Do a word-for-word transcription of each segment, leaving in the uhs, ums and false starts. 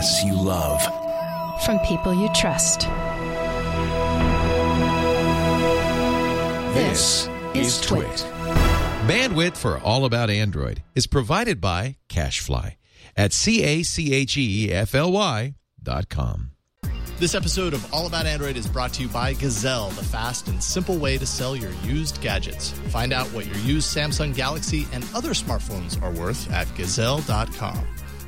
podcasts you love. From people you trust. This is Twit. Bandwidth for All About Android is provided by CacheFly at C A C H E F L Y dot com. This episode of All About Android is brought to you by Gazelle, the fast and simple way to sell your used gadgets. Find out what your used Samsung Galaxy and other smartphones are worth at gazelle dot com.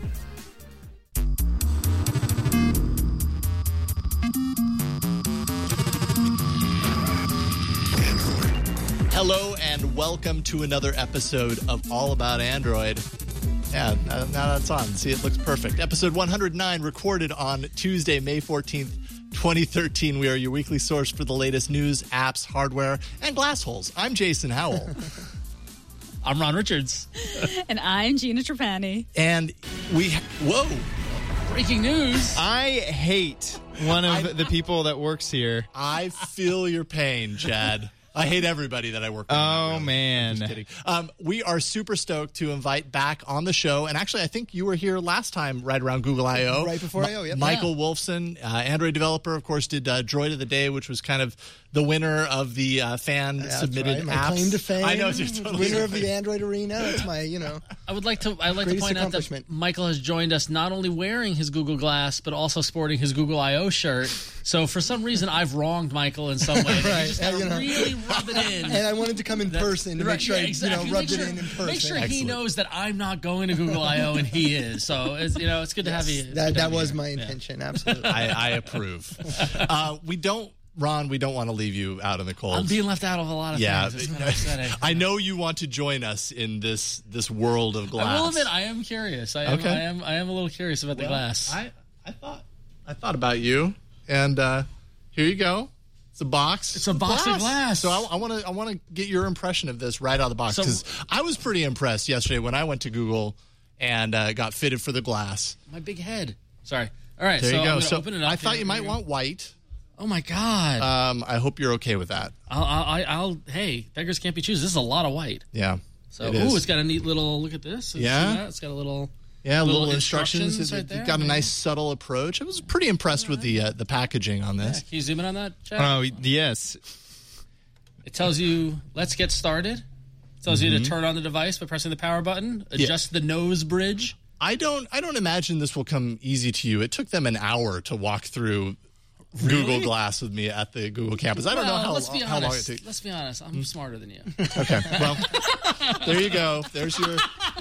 Hello and welcome to another episode of All About Android. Yeah, now, now that's on. See, it looks perfect. Episode one hundred nine, recorded on Tuesday, May fourteenth, twenty thirteen. We are your weekly source for the latest news, apps, hardware, and glass holes. I'm Jason Howell. I'm Ron Richards. And I'm Gina Trapani. And we... Whoa! Breaking news. I hate one of I, the people that works here. I feel your pain, Chad. I hate everybody that I work with. Oh, really. man. I'm just kidding. Um, we are super stoked to invite back on the show. And actually, I think you were here last time right around Google I O. Right before I O, yep. Michael yeah. Wolfson, uh, Android developer, of course, did uh, Droid of the Day, which was kind of the winner of the uh, fan-submitted right. My apps. claim to fame. I know. It's totally winner of the Android Arena. That's my, you know. I would like to. I'd like to point out that Michael has joined us not only wearing his Google Glass, but also sporting his Google I O shirt. So for some reason, I've wronged Michael in some way. Right. You just gotta you know. really rub it in. And I wanted to come in person to right, make sure yeah, I, exactly. you know, rubbed sure, it in in person. Make sure Excellent. he knows that I'm not going to Google I O and he is. So it's, you know, it's good yes, to have you. That that was here. my intention. Yeah. Absolutely. I, I approve. Uh, we don't. Ron, we don't want to leave you out in the cold. I'm being left out of a lot of yeah, things. It's upsetting. I know you want to join us in this this world of glass. I will admit, I am curious. I am, okay. I am, I am a little curious about well, the glass. I, I thought, I thought about you, and uh, here you go. It's a box. It's a box glass. of glass. So I want to, I want to get your impression of this right out of the box, because so, I was pretty impressed yesterday when I went to Google and uh, got fitted for the glass. My big head. Sorry. All right. There so you go. I'm So open it up I thought here. you might want white. Oh my God! Um, I hope you're okay with that. I'll, I'll, I'll. Hey, beggars can't be choosers. This is a lot of white. Yeah. So, it ooh, is. it's got a neat little. Look at this. Yeah. That? It's got a little. Yeah, little, little instructions, instructions. right It, there. it got a nice subtle approach. I was pretty impressed right. with the uh, the packaging on this. Yeah. Can you zoom in on that, Chad? Oh, yes. It tells you, let's get started. It tells mm-hmm. you to turn on the device by pressing the power button. Adjust yeah. the nose bridge. I don't. I don't imagine this will come easy to you. It took them an hour to walk through. Really? Google Glass with me at the Google campus. I don't well, know how, let's be how honest. long it takes. Let's be honest. I'm mm. smarter than you. Okay. Well, there you go. There's your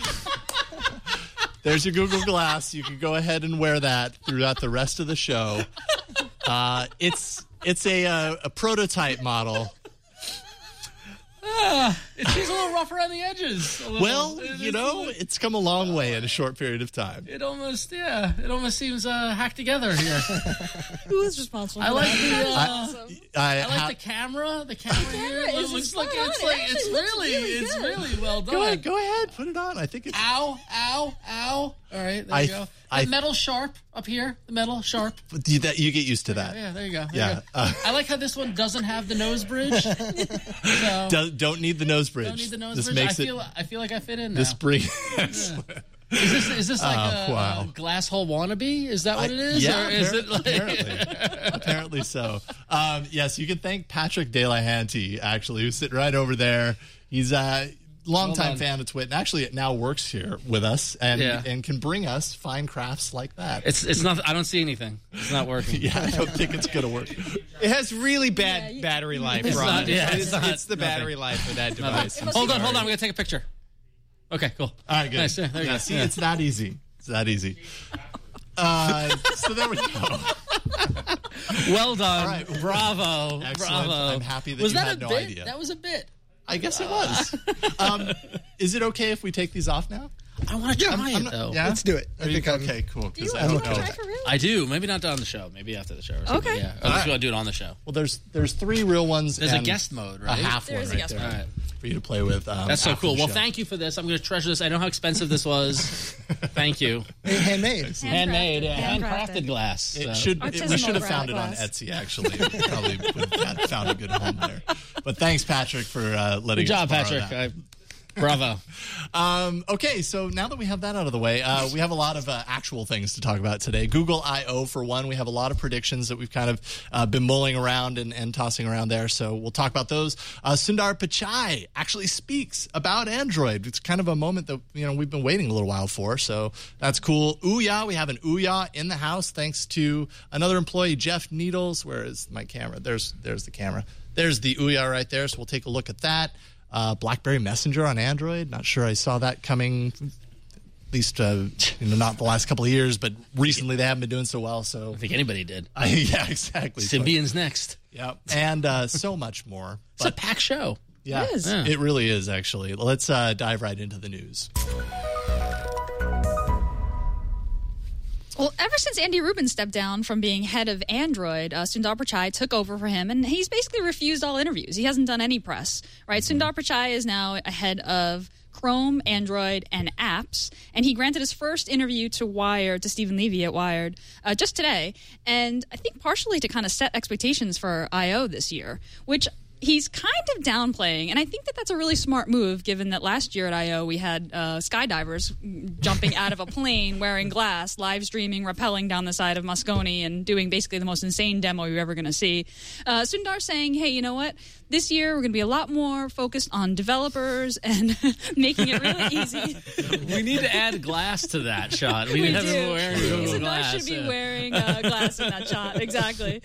there's your Google Glass. You can go ahead and wear that throughout the rest of the show. Uh, it's it's a uh, a prototype model. Uh, it seems a little rough around the edges. A little. Well, it, you know, it, it's come a long way in a short period of time. It almost, yeah, it almost seems uh, hacked together here. Who is responsible? I like for the, uh, awesome. I, I like ha- the camera. The camera the here camera it is looks like spot it's on. like It it's actually looks really, really it's good. really well done. Go ahead, go ahead, put it on. I think it's. Ow, ow, ow! All right, there I, you go. The I, metal sharp up here. The metal sharp. You, that, you get used to that. Yeah, there you go. There yeah. You go. Uh, I like how this one doesn't have the nose bridge. So, don't, don't need the nose bridge. Don't need the nose this bridge. Makes I feel. it, I feel like I fit in now. this brings. Yeah. Is this is this like uh, a, wow. a glass hole wannabe? Is that what I, it is? Yeah, or is it like... apparently. apparently so. Um, yes, you can thank Patrick Delahanty, actually, who's sitting right over there. He's a longtime fan of Twit, and actually it now works here with us and yeah. and can bring us fine crafts like that. It's it's not. I don't see anything. It's not working. Yeah, I don't think it's going to work. It has really bad Yeah, you, battery life, it's Ron. not, yeah, it's, it's not, it's the battery nothing. life of that device. Hold on, hold on. We gotta take a picture. Okay, cool. All right, good. Nice. Yeah, there you yeah, go. see, Yeah. it's that easy. It's that easy. Uh, so there we go. Well done. All right. Bravo. Excellent. Bravo. I'm happy that was you that had a no bit? idea. That was a bit. I guess it was. um, is it okay if we take these off now? I want to try I'm- it I'm not- though. yeah? Let's do it. I Are you- think I'm, okay, cool. Do you 'cause I want don't to know. try for real? I do. Maybe not on the show. Maybe after the show. Or something. Okay. Yeah. Or All just right. want to do it on the show. Well, there's there's three real ones. There's a and guest mode, a right? half There one is a right guest there All right. for you to play with. Um, That's so after cool. the Well, show. thank you for this. I'm going to treasure this. I know how expensive this was. Thank you. handmade. Handmade, yeah, handcrafted, Handcrafted. glass. It so. should. It, we Artisanal should have found it on glass. Etsy. Actually, we probably would have found a good home there. But thanks, Patrick, for uh, letting Good job, us borrow Patrick. that. I, Bravo. Um, okay, so now that we have that out of the way, uh, we have a lot of uh, actual things to talk about today. Google I O, for one, we have a lot of predictions that we've kind of uh, been mulling around and, and tossing around there, so we'll talk about those. Uh, Sundar Pichai actually speaks about Android. It's kind of a moment that you know we've been waiting a little while for, so that's cool. Ouya, we have an Ouya in the house thanks to another employee, Jeff Needles. Where is my camera? There's there's the camera. There's the Ouya right there, so we'll take a look at that. Uh, BlackBerry Messenger on Android. Not sure I saw that coming, at least uh, you know, not the last couple of years, but recently they haven't been doing so well. So I don't think anybody did. I, yeah, exactly. Symbian's next. Yeah, and uh, so much more. It's but, a packed show. Yeah, it is. Yeah. It really is, actually. Let's uh, dive right into the news. Well, ever since Andy Rubin stepped down from being head of Android, uh, Sundar Pichai took over for him, and he's basically refused all interviews. He hasn't done any press, right? Mm-hmm. Sundar Pichai is now ahead of Chrome, Android, and apps, and he granted his first interview to Wired, to Stephen Levy at Wired, uh, just today, and I think partially to kind of set expectations for I O this year, which he's kind of downplaying, and I think that that's a really smart move, given that last year at I O we had uh, skydivers jumping out of a plane wearing glass, live streaming, rappelling down the side of Moscone, and doing basically the most insane demo you're ever going to see. Uh, Sundar saying, hey, you know what? This year we're going to be a lot more focused on developers and making it really easy. We need to add glass to that shot. We, We need to have do. him wearing Google Sundar Glass. should be yeah. wearing uh, glass in that shot. Exactly.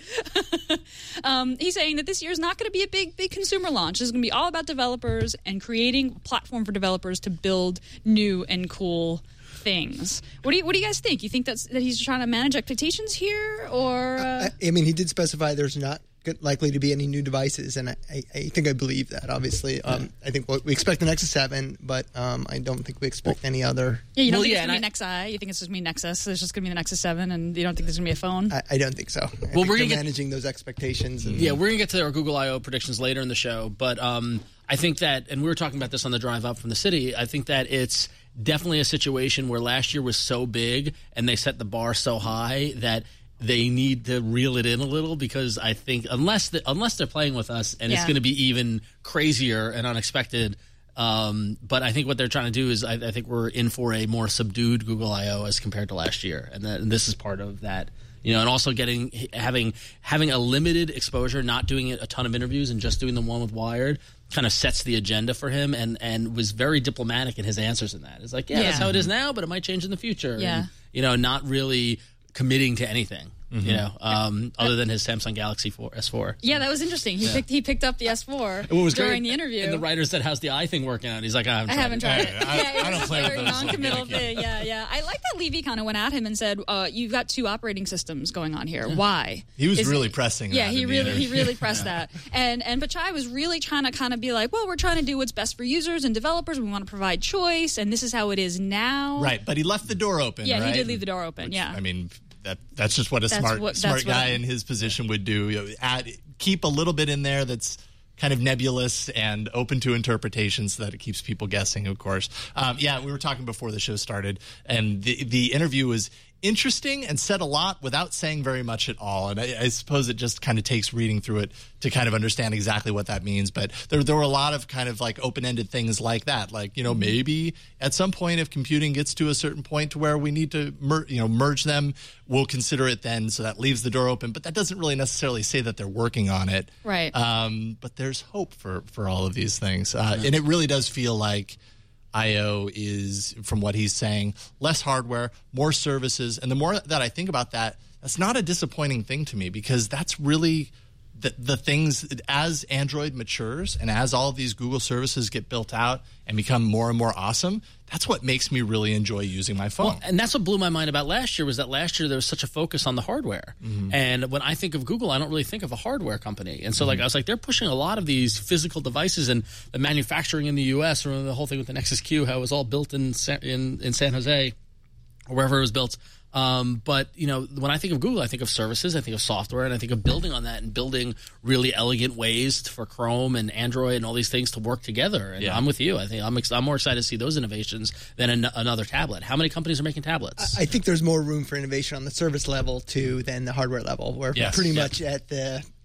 um, he's saying that this year is not going to be a big, big consumer launch. This is going to be all about developers and creating a platform for developers to build new and cool things. What do you What do you guys think? You think that's that he's trying to manage expectations here, or? Uh... I, I mean, he did specify there's not likely to be any new devices, and I, I, I think I believe that. Obviously, um, I think what we expect the Nexus seven, but um, I don't think we expect any other. Yeah, you don't Well, think yeah, it's going to be I- Nexi? You think it's just going to be Nexus? There's just going to be the Nexus seven, and you don't think there's going to be a phone? I, I don't think so. I Well, think we're they're gonna get- managing those expectations. And, Yeah, we're going to get to our Google I O predictions later in the show, but um, I think that, and we were talking about this on the drive up from the city, I think that it's definitely a situation where last year was so big and they set the bar so high that they need to reel it in a little, because I think unless the, unless they're playing with us and it's Yeah. going to be even crazier and unexpected. Um, but I think what they're trying to do is I, I think we're in for a more subdued Google I O as compared to last year, and, that, and this is part of that. You know, and also getting having having a limited exposure, not doing a ton of interviews and just doing the one with Wired, kind of sets the agenda for him, and, and was very diplomatic in his answers in that. It's like, yeah, Yeah. that's how it is now, but it might change in the future. Yeah. And, you know, not really committing to anything. Mm-hmm. You know, um, other than his Samsung Galaxy four, S four. Yeah, that was interesting. He Yeah. picked he picked up the S four What was during great, the interview. and the writer said, "How's the eye thing working out?" He's like, "I haven't I tried haven't it." tried it. Hey, I- yeah, it I don't was play a with very those, so non-committal thank you. thing. Yeah, yeah. I like that Levy kind of went at him and said, uh, "You've got two operating systems going on here. Why?" He was Is really it- pressing Yeah, that he in the really he interview. really pressed that. And and Pichai was really trying to kind of be like, "Well, we're trying to do what's best for users and developers. We want to provide choice, and this is how it is now." Right, but he left the door open. Yeah, he right? did leave the door open, Which, yeah. I mean, that that's just what a That's smart what- smart that's what- guy in his position would do. You know, add keep a little bit in there that's kind of nebulous and open to interpretation, so that it keeps people guessing. Of course, um, yeah. We were talking before the show started, and the the interview was interesting and said a lot without saying very much at all. And I, I suppose it just kind of takes reading through it to kind of understand exactly what that means. But there, there were a lot of kind of like open-ended things like that. Like, you know, maybe at some point if computing gets to a certain point to where we need to mer- you know, merge them, we'll consider it then. So that leaves the door open. But that doesn't really necessarily say that they're working on it. Right. Um, but there's hope for, for all of these things. Uh, and it really does feel like I O is, from what he's saying, less hardware, more services. And the more that I think about that, that's not a disappointing thing to me, because that's really the, the things, as Android matures and as all of these Google services get built out and become more and more awesome, that's what makes me really enjoy using my phone. Well, and that's what blew my mind about last year, was that last year there was such a focus on the hardware. Mm-hmm. And when I think of Google, I don't really think of a hardware company. And so mm-hmm. like I was like, they're pushing a lot of these physical devices, and the manufacturing in the U S, or the whole thing with the Nexus Q, how it was all built in San, in, in San Jose or wherever it was built. Um, but, you know, when I think of Google, I think of services, I think of software, and I think of building on that and building really elegant ways for Chrome and Android and all these things to work together. And Yeah. I'm with you. I think I'm, ex- I'm more excited to see those innovations than an- another tablet. How many companies are making tablets? I think there's more room for innovation on the service level too than the hardware level. We're Yes. pretty Yeah. much at the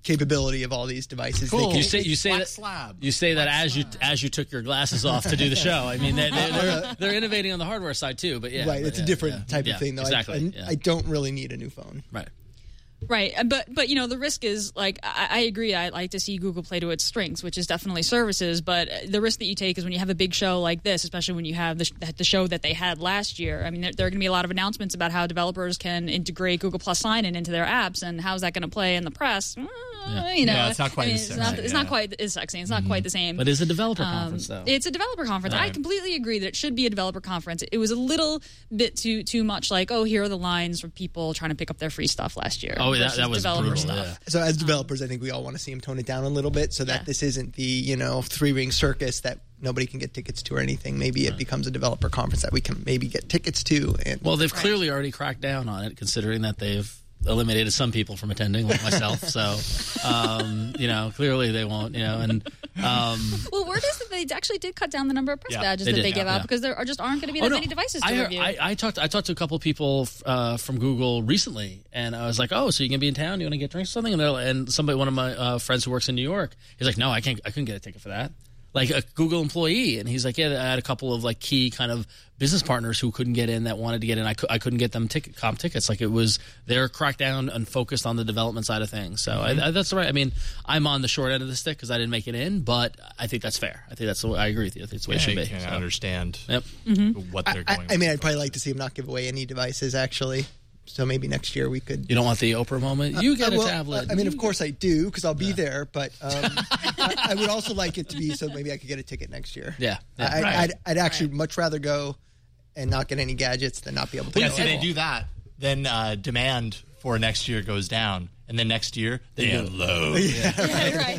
capability of all these devices. Cool. They You can, say you say Black that slab. you say that Black as you slab. as you took your glasses off to do the show. I mean, they're, they're, they're, they're innovating on the hardware side too. But yeah, right, but it's yeah, a different yeah. type Yeah, of thing, though. Exactly. I, I, yeah. I don't really need a new phone. Right. Right, but but you know the risk is like I, I agree. I like to see Google play to its strengths, which is definitely services. But the risk that you take is when you have a big show like this, especially when you have the, the show that they had last year. I mean, there, there are going to be a lot of announcements about how developers can integrate Google Plus sign-in into their apps, and how's that going to play in the press? Uh, you know, Yeah, it's not quite I mean, as it's not, sexy, it's yeah. not quite as sexy. It's not quite the same. But it's a developer Um, conference, though. It's a developer conference. I Right. completely agree that it should be a developer conference. It was a little bit too too much like, oh, here are the lines from people trying to pick up their free stuff last year. Oh, that- versus that was developer brutal, stuff. yeah. So as developers, I think we all want to see them tone it down a little bit so that Yeah. this isn't the, you know, three-ring circus that nobody can get tickets to or anything. Maybe it becomes a developer conference that we can maybe get tickets to. And Well, they've clearly already cracked down on it, considering that they've eliminated some people from attending, like myself. So, um, you know, clearly they won't. You know, and um, Well, word is that they actually did cut down the number of press Yeah, badges they that did, they yeah, give out yeah. because there are just aren't going to be that Oh, no. many devices to I, heard- review. I, I talked. I talked to a couple of people uh, from Google recently, and I was like, "Oh, so you gonna be in town? You want to get drinks or something?" And, they're like- and somebody, one of my uh, friends who works in New York, he's like, "No, I can't. I couldn't get a ticket for that." Like a Google employee, and he's like, "Yeah, I had a couple of like key kind of business partners who couldn't get in that wanted to get in. I, cou- I couldn't get them ticket comp tickets. Like it was they're cracked down and focused on the development side of things. So I, I, that's right. I mean, I'm on the short end of the stick because I didn't make it in, but I think that's fair. I think that's the way, I agree with you. I think it's the way it should I be. can So. understand Yep. what they're I, going. I mean, I'd probably like to see them not give away any devices, actually. So maybe next year we could. You don't want the Oprah moment. You get Uh, a well, tablet. I mean, You of course I do because I'll be there, but um, I, I would also like it to be so maybe I could get a ticket next year. Yeah, yeah. I, Right. I'd, I'd actually much rather go and not get any gadgets than not be able to yeah, go. see, at they all. do that, then uh, demand for next year goes down, and then next year they go low. Yeah, right.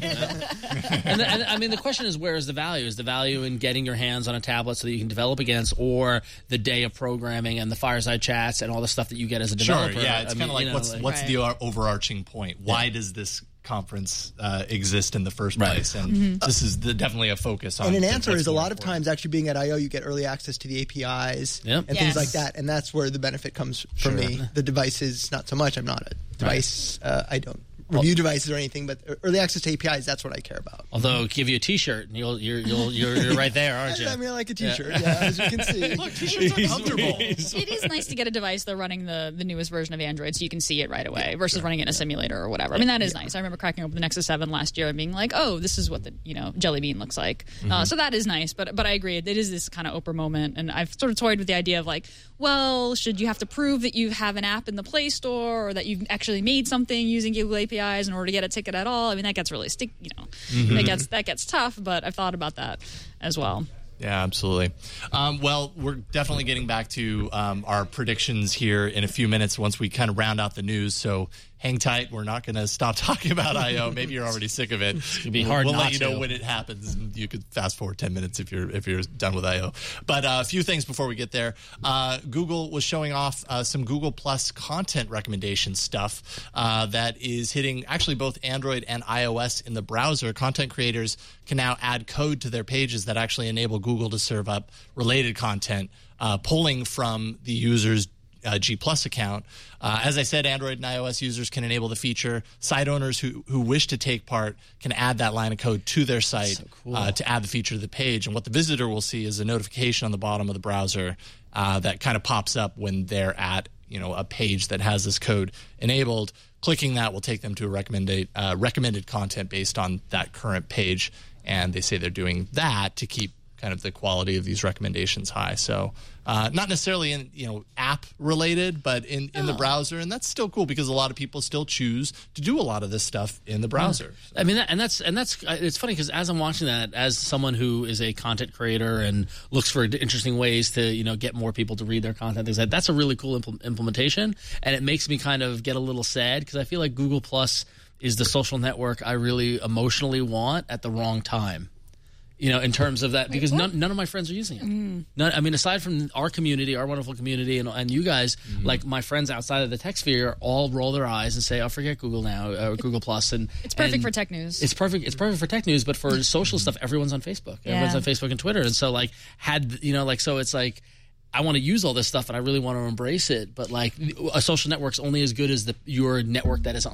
and, the, and I mean, the question is, where is the value? Is the value in getting your hands on a tablet so that you can develop against, or the day of programming and the fireside chats and all the stuff that you get as a Sure, developer? yeah, it's I kind mean, of like you know, what's like- what's Right. the o- overarching point? Why does this conference uh, exist in the first Right. place? And this is the, definitely a focus on. And an the- answer what's is a more lot of important. times actually being at I O, you get early access to the A P Is Yep. and Yes. things like that. And that's where the benefit comes for me. The devices, not so much. I'm not a device. Uh, I don't review devices or anything, but early access to A P Is, that's what I care about. Although, give you a T-shirt, and you'll you're you'll, you're, you're right there, aren't you? I mean, I like a T-shirt, yeah, as you can see. Look, t-shirts are comfortable. It is nice to get a device though running the, the newest version of Android so you can see it right away versus running it in a simulator or whatever. I mean, that is nice. I remember cracking open the Nexus seven last year and being like, oh, this is what the you know Jelly Bean looks like. Uh, so that is nice. But but I agree, it is this kind of Oprah moment, and I've sort of toyed with the idea of like, well, should you have to prove that you have an app in the Play Store or that you've actually made something using Google A P Is in order to get a ticket at all? I mean, that gets really stick. You know, that gets that gets tough. But I've thought about that as well. Yeah, absolutely. Um, well, we're definitely getting back to um, our predictions here in a few minutes once we kind of round out the news. So hang tight. We're not going to stop talking about I O. Maybe you're already sick of it. It's gonna be hard We'll not let you know to. when it happens. You could fast forward ten minutes if you're if you're done with I O. But uh, a few things before we get there. Uh, Google was showing off uh, some Google Plus content recommendation stuff uh, that is hitting actually both Android and iOS in the browser. Content creators can now add code to their pages that actually enable Google to serve up related content, uh, pulling from the user's Uh, G Plus account. Uh, as I said, Android and iOS users can enable the feature. Site owners who, who wish to take part can add that line of code to their site uh, to add the feature to the page. And what the visitor will see is a notification on the bottom of the browser uh, that kind of pops up when they're at you know a page that has this code enabled. Clicking that will take them to a recommended uh, recommended content based on that current page. And they say they're doing that to keep kind of the quality of these recommendations high. So uh, not necessarily in you know app related, but in, in the browser, and that's still cool because a lot of people still choose to do a lot of this stuff in the browser. I mean, that, and that's and that's it's funny because as I'm watching that, as someone who is a content creator and looks for interesting ways to you know get more people to read their content, things like that, that's a really cool impl- implementation, and it makes me kind of get a little sad because I feel like Google Plus is the social network I really emotionally want at the wrong time. You know, in terms of that, because none, none of my friends are using it. Mm. None, I mean, aside from our community, our wonderful community, and, and you guys, mm-hmm. like my friends outside of the tech sphere, all roll their eyes and say, "Oh, forget Google now, uh, Google Plus." And It's perfect and for tech news. It's perfect. It's perfect for tech news, but for social stuff, everyone's on Facebook. Yeah. Everyone's on Facebook and Twitter, and so like had you know, like so, it's like. I want to use all this stuff and I really want to embrace it, but like a social network's only as good as the your network that is on it.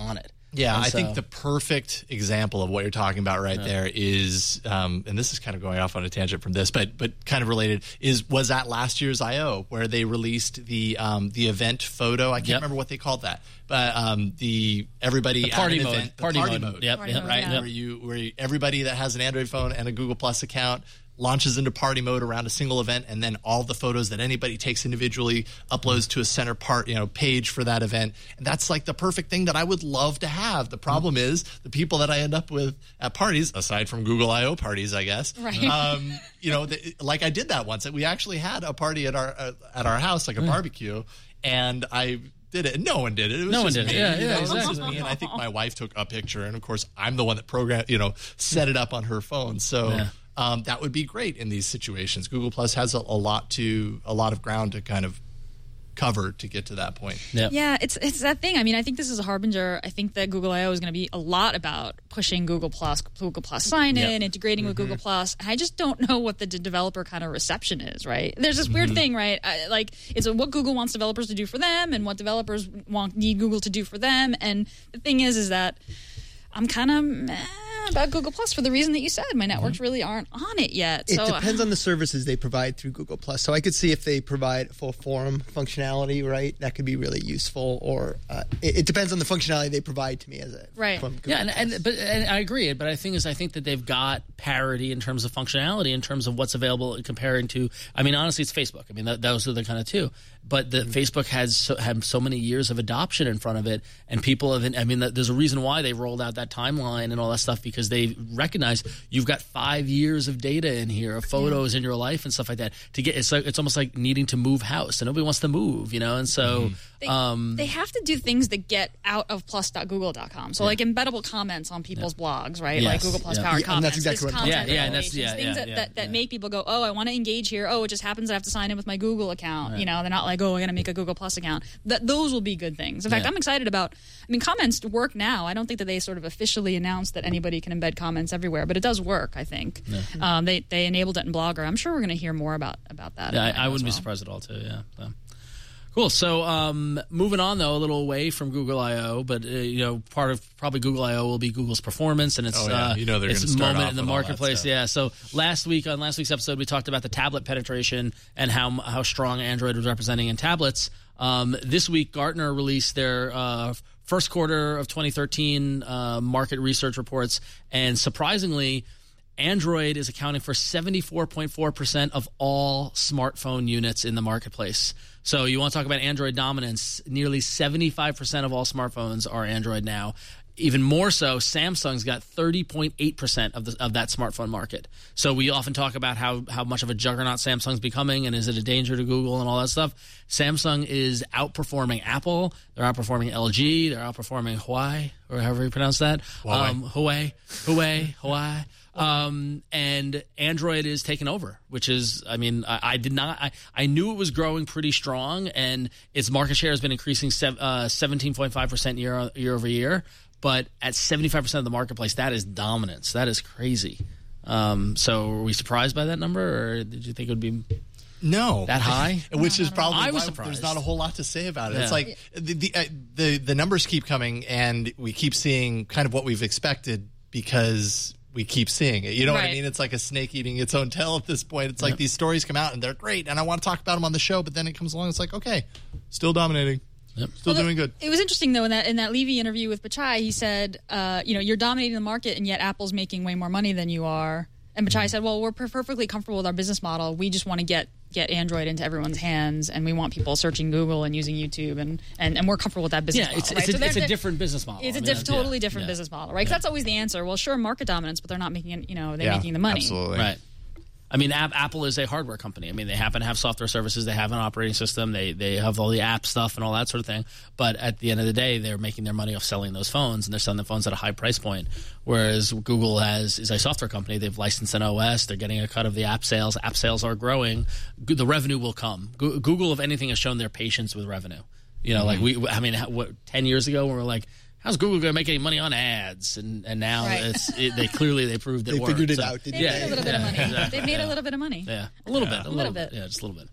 Yeah, And I so- think the perfect example of what you're talking about right there is, um, and this is kind of going off on a tangent from this, but but kind of related, is was at last year's I O where they released the um, the event photo. I can't Yep. remember what they called that, but um, the everybody The party at an mode. event, the Party party mode. mode, Yep, Party yep, mode, right? yeah. Where you where you, everybody that has an Android phone and a Google Plus account launches into party mode around a single event, and then all the photos that anybody takes individually uploads to a center part, you know, page for that event. And that's like the perfect thing that I would love to have. The problem is the people that I end up with at parties, aside from Google I O parties, I guess, Right. um, you know, the, like I did that once. We actually had a party at our uh, at our house, like a barbecue, and I did it. No one did it. It was No one just did it. me. Yeah, you yeah, know, it was exactly. just me, and I think my wife took a picture, and of course, I'm the one that programmed, you know, set it up on her phone. So. Yeah. Um, that would be great in these situations. Google Plus has a, a lot to a lot of ground to kind of cover to get to that point. Yep. Yeah, it's it's that thing. I mean, I think this is a harbinger. I think that Google I O is going to be a lot about pushing Google Plus, Google Plus sign in, Yep. integrating with Google Plus. And I just don't know what the d- developer kind of reception is. Right? There's this weird thing, right? I, like it's what Google wants developers to do for them, and what developers want need Google to do for them. And the thing is, is that I'm kind of meh about Google Plus for the reason that you said. My networks really aren't on it yet. It So depends on the services they provide through Google Plus. So I could see if they provide full forum functionality, right? That could be really useful. Or uh, it, it depends on the functionality they provide to me as a Right. from Google Yeah, and, Plus. and but and I agree. But I think is I think that they've got parity in terms of functionality, in terms of what's available comparing to. I mean, honestly, it's Facebook. I mean, that, those are the kind of two. But the Facebook has so, had so many years of adoption in front of it, and people have. I mean, there's a reason why they rolled out that timeline and all that stuff, because they recognize you've got five years of data in here, of photos in your life and stuff like that. To get it's like it's almost like needing to move house, and nobody wants to move, you know. And so They, um, they have to do things that get out of plus dot google dot com. So, like embeddable comments on people's blogs, right? Yes. Like Google Plus Yeah. Power Yeah, and comments. that's exactly this what- content Yeah, yeah, and that's- recommendations, yeah, things yeah, that, yeah, that, that yeah. make people go, oh, I want to engage here. Oh, it just happens that I have to sign in with my Google account. You know, they're not like, oh, I got to make a Google Plus account. That those will be good things. In fact, Yeah. I'm excited about. I mean, comments work now. I don't think that they sort of officially announced that anybody can embed comments everywhere, but it does work. I think um, they they enabled it in Blogger. I'm sure we're going to hear more about about that. Yeah, in I, I as wouldn't be well. surprised at all, too. Yeah. So. Cool. So, um, moving on though, a little away from Google I O, but uh, you know, part of probably Google I O will be Google's performance and its Oh, yeah. uh, You know they're its gonna start moment off in the with all that marketplace. stuff. Yeah. So last week on last week's episode, we talked about the tablet penetration and how how strong Android was representing in tablets. Um, this week, Gartner released their uh, first quarter of twenty thirteen uh, market research reports, and surprisingly, Android is accounting for seventy-four point four percent of all smartphone units in the marketplace. So you want to talk about Android dominance, nearly seventy-five percent of all smartphones are Android now. Even more so, Samsung's got thirty point eight percent of the of that smartphone market. So we often talk about how, how much of a juggernaut Samsung's becoming, and is it a danger to Google and all that stuff. Samsung is outperforming Apple. They're outperforming L G. They're outperforming Huawei, or however you pronounce that. Huawei. Um, Huawei, Huawei, Huawei. Um, and Android is taking over, which is, I mean, I, I did not, I, I knew it was growing pretty strong, and its market share has been increasing sev- uh, seventeen point five percent year, year over year. But at seventy-five percent of the marketplace, that is dominance. That is crazy. Um, so were we surprised by that number, or did you think it would be No, that high? Which is probably I was why surprised. there's not a whole lot to say about it. Yeah. It's like the the, uh, the the numbers keep coming, and we keep seeing kind of what we've expected because we keep seeing it. You know what I Right. mean? It's like a snake eating its own tail at this point. It's like these stories come out and they're great, and I want to talk about them on the show, but then it comes along, it's like, okay, still dominating, Yep. still Well, doing good. It was interesting though in that in that Levy interview with Pichai, he said, uh, you know, you're dominating the market, and yet Apple's making way more money than you are. And Pichai said, well, we're per- perfectly comfortable with our business model. We just want to get get Android into everyone's hands, and we want people searching Google and using YouTube, and and, and we're comfortable with that business Yeah, model. it's, right? it's, a, So they're- it's a they're- different business model. It's a I mean, diff- yeah, totally different yeah. business model, right? 'Cause that's always the answer. Well, sure, market dominance, but they're not making it. You know, they're Yeah, making the money. absolutely. Right. I mean, App, Apple is a hardware company. I mean, they happen to have software services. They have an operating system. They they have all the app stuff and all that sort of thing. But at the end of the day, they're making their money off selling those phones, and they're selling the phones at a high price point. Whereas Google has is a software company. They've licensed an O S. They're getting a cut of the app sales. App sales are growing. Go- The revenue will come. Go- Google, if anything, has shown their patience with revenue. You know, like we. I mean, how- what ten years ago, we were like, how's Google going to make any money on ads? And and now Right. it's it, they clearly they proved it They worked. figured it So- out, didn't They they? made a little bit of money. exactly. They made Yeah. a little bit of money. Yeah, a little bit, a, little, little bit. bit. Yeah, just a little bit.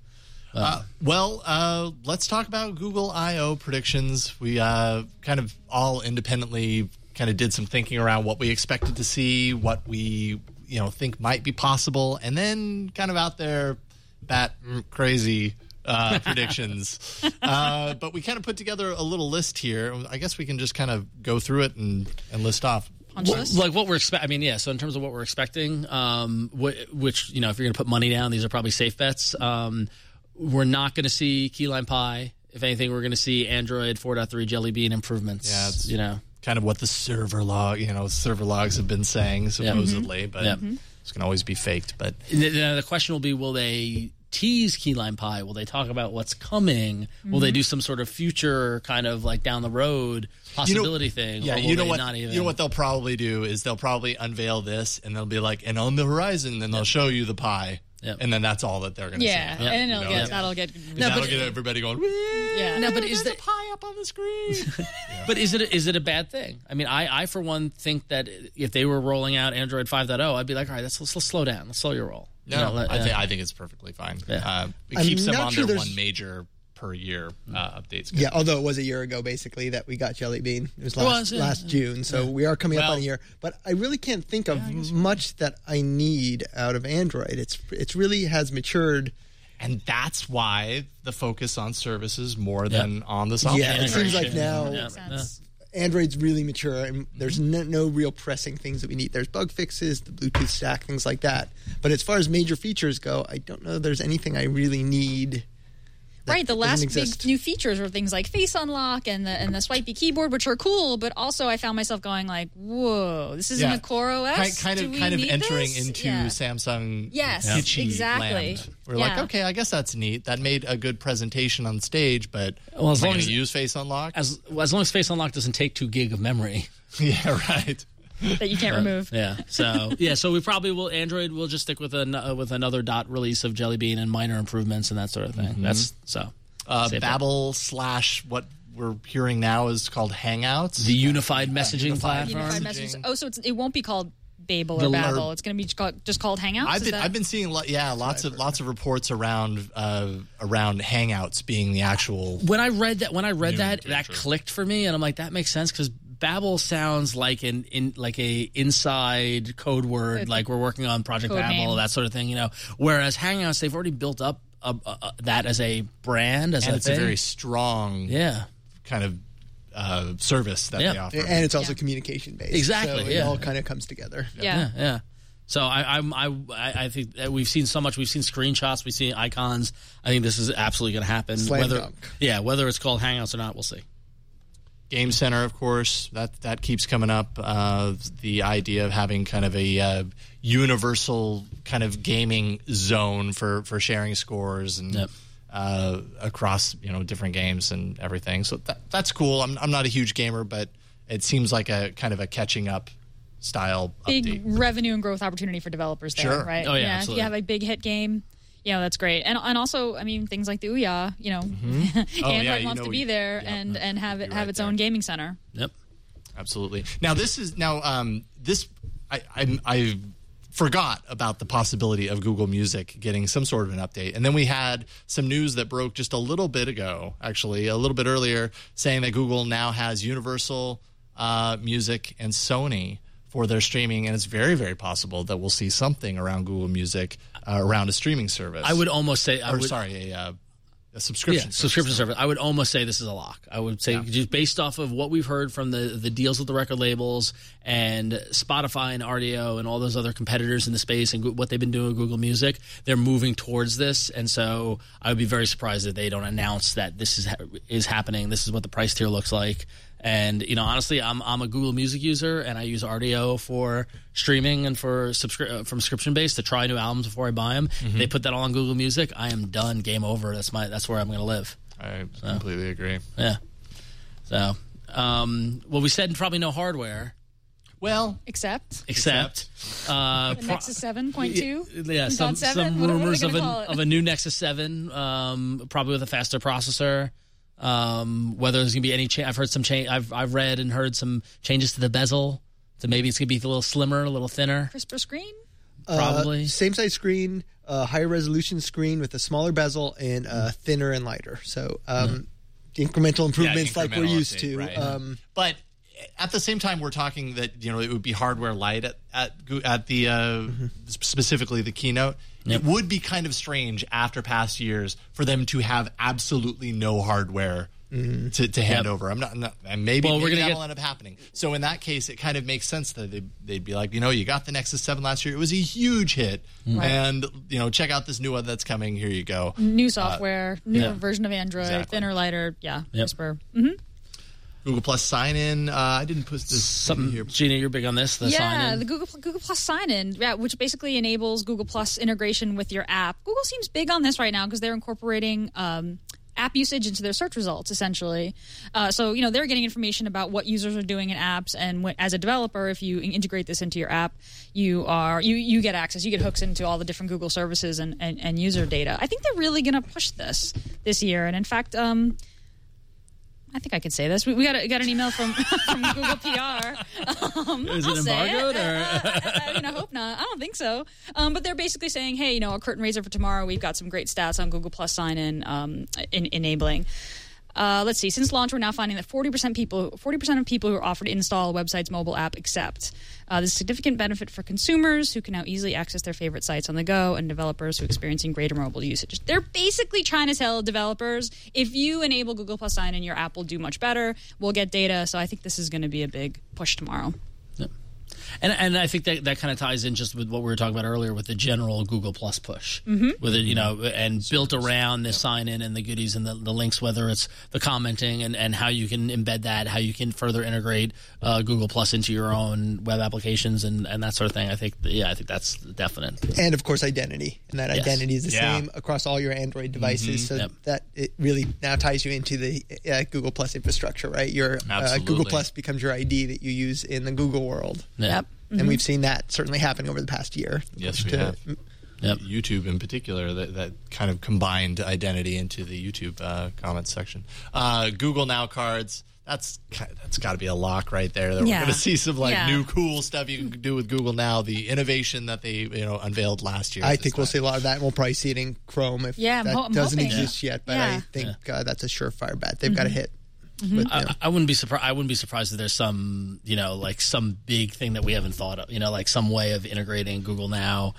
Uh, well, uh, let's talk about Google I O predictions. We uh, kind of all independently kind of did some thinking around what we expected to see, what we you know think might be possible, and then kind of out there bat mm, crazy uh, predictions. Uh, but we kind of put together a little list here. I guess we can just kind of go through it and, and list off. What, like what we're expecting. I mean, yeah. So in terms of what we're expecting, um, wh- which you know, if you're going to put money down, these are probably safe bets. Um, we're not going to see Keyline Pie. If anything, we're going to see Android four point three Jelly Bean improvements. Yeah, it's you know, kind of what the server log, you know, server logs have been saying supposedly, yeah. but yeah. it's can always be faked. But the, the question will be: will they tease Keyline Pie? Will they talk about what's coming? Mm-hmm. Will they do some sort of future kind of like down the road possibility you know, thing? Yeah, or will you know they what? Not even... You know what they'll probably do is they'll probably unveil this and they'll be like, and on the horizon, then they'll yep. show you the pie. Yep. And then that's all that they're going to yeah. see. Yeah, and then you get, know? that'll get no, that'll but, get everybody going. Yeah, no, but is that that pie up on the screen? yeah. But is it is it a bad thing? I mean, I, I for one think that if they were rolling out Android five point oh, I'd be like, all right, let's let's, let's slow down, let's slow your roll. No, you know, let, I uh, think I think it's perfectly fine. Yeah. Uh, it I'm keeps them not on sure their there's- one major per year uh, updates. Yeah, although it was a year ago, basically, that we got Jelly Bean. It was last, was, yeah. last June, so yeah. we are coming Well, up on a year. But I really can't think of yeah, much that I need out of Android. It's It's really has matured. And that's why the focus on services more Yep. than on the software. Yeah, it seems like now Yeah. Yeah. Android's really mature, and there's no, no real pressing things that we need. There's bug fixes, the Bluetooth stack, things like that. But as far as major features go, I don't know there's anything I really need. Right, the last big exist. new features were things like Face Unlock and the and the swipey keyboard, which are cool. But also, I found myself going like, "Whoa, this isn't Yeah. a Core O S." Kind, kind Do of, we kind of need entering this? into Yeah. Samsung Yes, kitschy exactly. land. We're Yeah. like, okay, I guess that's neat. That made a good presentation on stage, but Well, as am I long going as- to use Face Unlock? As as long as Face Unlock doesn't take two gig of memory. Yeah, right. that you can't remove. Yeah. So yeah. So we probably will. Android will just stick with a uh, with another dot release of Jelly Bean and minor improvements and that sort of thing. Mm-hmm. That's so. Uh, Save Babel slash what we're hearing now is called Hangouts. The unified messaging unified platform. Unified Messaging. messages. Oh, so it's, it won't be called Babel or The- Babel. It's going to be just called, just called Hangouts. I've Is been that- I've been seeing lo- yeah lots of lots of reports around uh, around Hangouts being the actual. When I read that, when I read New that, that feature. clicked for me, and I'm like, that makes sense because Babel sounds like an in like a inside code word, Code- like we're working on Project code Babel, name. that sort of thing, you know. Whereas Hangouts, they've already built up a, a, a, that as a brand, as And a it's thing. a very strong yeah. kind of uh, service that Yeah. they offer. And it's also Yeah. communication based. Exactly, So it yeah. all kind of comes together. yeah. Yeah, yeah. So I, I'm, I, I think that we've seen so much. We've seen screenshots. We've seen icons. I think this is absolutely going to happen. Slam whether, dunk. yeah, whether it's called Hangouts or not, we'll see. Game Center, of course, that that keeps coming up. Uh, the idea of having kind of a uh, universal kind of gaming zone for, for sharing scores and Yep. uh, across you know different games and everything. So that, that's cool. I'm I'm not a huge gamer, but it seems like a kind of a catching up style Big update. revenue and growth opportunity for developers there, Sure. right? Oh, yeah, If absolutely. you have a big hit game, you know, that's great. And and also, I mean, things like the Ouya, you know, Oh, Android yeah, you wants know to be you- there yeah, and, and have it you're have right its there. own gaming center. Yep. Absolutely. Now this is now um, this I, I I forgot about the possibility of Google Music getting some sort of an update, and then we had some news that broke just a little bit ago, actually a little bit earlier, saying that Google now has Universal uh, Music and Sony for their streaming, and it's very very possible that we'll see something around Google Music uh, around a streaming service. I would almost say, I or would, sorry, a, uh, a subscription. yeah, service. subscription service. I would almost say this is a lock. I would say just based off of what we've heard from the the deals with the record labels and Spotify and R D O and all those other competitors in the space and go- what they've been doing with Google Music, they're moving towards this. And so I would be very surprised if they don't announce that this is ha- is happening. This is what the price tier looks like. And you know, honestly, I'm I'm a Google Music user, and I use R D O for streaming and for subscri- uh, from subscription based to try new albums before I buy them. They put that all on Google Music. I am done. Game over. That's my that's where I'm going to live. I completely agree. Yeah. So, um, well, we said probably no hardware, Well, Except except, uh, the pro- Nexus seven point two. yeah, some, Dot seven? some What are we rumors of gonna a call it? of a new Nexus seven, um, probably with a faster processor. Um, whether there's gonna be any change, I've heard some change. I've I've read and heard some changes to the bezel. So maybe it's gonna be a little slimmer, a little thinner. Crisper screen. probably. Uh, same size screen, uh, higher resolution screen with a smaller bezel and uh, thinner and lighter. So um, mm. the incremental improvements yeah, like we're incremental used update, to. Right. Um, but at the same time, we're talking that you know it would be hardware light at at, at the uh, mm-hmm. specifically the keynote. Yep. It would be kind of strange after past years for them to have absolutely no hardware mm-hmm. to, to hand yep. over. I'm not, I'm not and maybe, well, maybe gonna that get... will end up happening. So in that case, it kind of makes sense that they'd, they'd be like, you know, you got the Nexus seven last year. It was a huge hit. Mm-hmm. And, you know, check out this new one that's coming. Here you go. New software, uh, new yeah. version of Android, exactly. thinner, lighter. Yeah, yep. whisper. Mm-hmm. Google Plus sign-in. Uh, I didn't put this Something here. Gina, you're big on this. The yeah, sign-in. the Google Google Plus sign-in, yeah, which basically enables Google Plus integration with your app. Google seems big on this right now because they're incorporating um, app usage into their search results, essentially. Uh, so, you know, they're getting information about what users are doing in apps, and when, as a developer, if you integrate this into your app, you are you you get access. You get hooks into all the different Google services and, and, and user data. I think they're really going to push this this year, and in fact. Um, I think I could say this. We, we got a, got an email from, from Google P R. Um, Is I'll it say embargoed? It. Or? I, I mean, I hope not. I don't think so. Um, but they're basically saying, hey, you know, a curtain raiser for tomorrow. We've got some great stats on Google Plus sign-in um, in, enabling. Uh, let's see. Since launch, we're now finding that forty percent people, forty percent of people who are offered to install a website's mobile app accept. Uh, this is a significant benefit for consumers who can now easily access their favorite sites on the go, and developers who are experiencing greater mobile usage. They're basically trying to tell developers, if you enable Google Plus sign-in, your app will do much better. We'll get data. So I think this is going to be a big push tomorrow. Yep. And and I think that, that kind of ties in just with what we were talking about earlier with the general Google Plus push, mm-hmm. with it, you know, and built around the sign in and the goodies and the, the links, whether it's the commenting and, and how you can embed that, how you can further integrate uh, Google Plus into your own web applications and, and that sort of thing. I think, yeah, I think that's definite. And of course, identity, and that yes. identity is the yeah. same across all your Android devices. Mm-hmm. So yep. that it really now ties you into the uh, Google Plus infrastructure, right? Your uh, Google Plus becomes your I D that you use in the Google world. Yeah. Yep. And Mm-hmm. we've seen that certainly happen over the past year. Yes, we to, have. Yep. YouTube in particular, that, that kind of combined identity into the YouTube uh, comments section. Uh, Google Now cards, that's that's got to be a lock right there. That Yeah. we're going to see some like Yeah. new cool stuff you can do with Google Now. The innovation that they you know unveiled last year. I at this think we'll time. see a lot of that, and we'll probably see it in Chrome if Yeah, I'm that ho- I'm doesn't hoping. exist yet. But Yeah. I think Yeah. uh, that's a surefire bet. They've got to hit. With, you know. I, I wouldn't be surprised. I wouldn't be surprised if there's some, you know, like some big thing that we haven't thought of. You know, like some way of integrating Google Now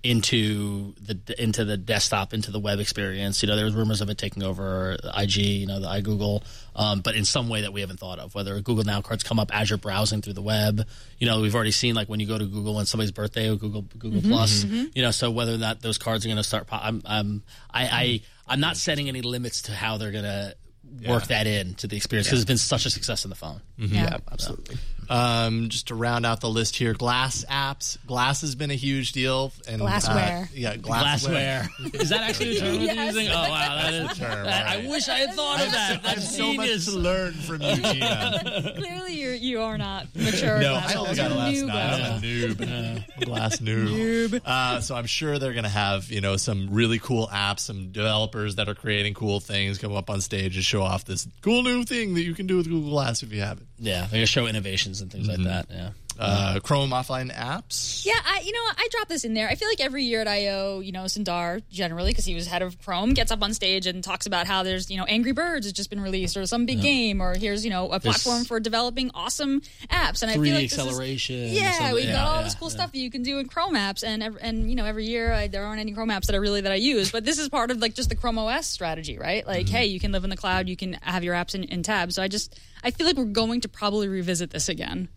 into the into the desktop, into the web experience. You know, there's rumors of it taking over I G, you know, the iGoogle, um, but in some way that we haven't thought of. Whether Google Now cards come up as you're browsing through the web. You know, we've already seen like when you go to Google when somebody's birthday or Google Google Mm-hmm. Plus. Mm-hmm. You know, so whether or not those cards are going to start. I'm I'm I, I I'm not setting any limits to how they're going to work Yeah. that in to the experience because it's been such a success in the phone. Mm-hmm. Yeah. Yeah, absolutely. Um, just to round out the list here, Glass apps. Glass has been a huge deal. And, Glassware. Uh, yeah, glassware. Glassware. Is that actually a term Yes. you're using? Oh, wow. That is, term, that, I right. wish I had thought of that. I have That's so much genius. to learn from you, Gina. Clearly, you're, you are not mature. No, enough. I only You're got it last new night. glass. I'm a noob. Glass noob. Uh, so I'm sure they're going to have, you know, some really cool apps, some developers that are creating cool things come up on stage and show off this cool new thing that you can do with Google Glass if you have it. Yeah, they're going to show innovations and things Mm-hmm. like that. Yeah. Uh, Chrome offline apps. Yeah, I, you know, what, I dropped this in there. I feel like every year at I O, you know, Sundar generally, because he was head of Chrome, gets up on stage and talks about how there's, you know, Angry Birds has just been released, or some big game, or here's, you know, a platform for developing awesome apps. And I three feel D like this is- acceleration. or yeah, something. we've got Yeah, all yeah, this cool yeah. stuff that you can do in Chrome apps, and ev- and you know, every year I, there aren't any Chrome apps that are really that I use, but this is part of like just the Chrome O S strategy, right? Like, Mm-hmm. hey, you can live in the cloud, you can have your apps in, in tabs. So I just I feel like we're going to probably revisit this again.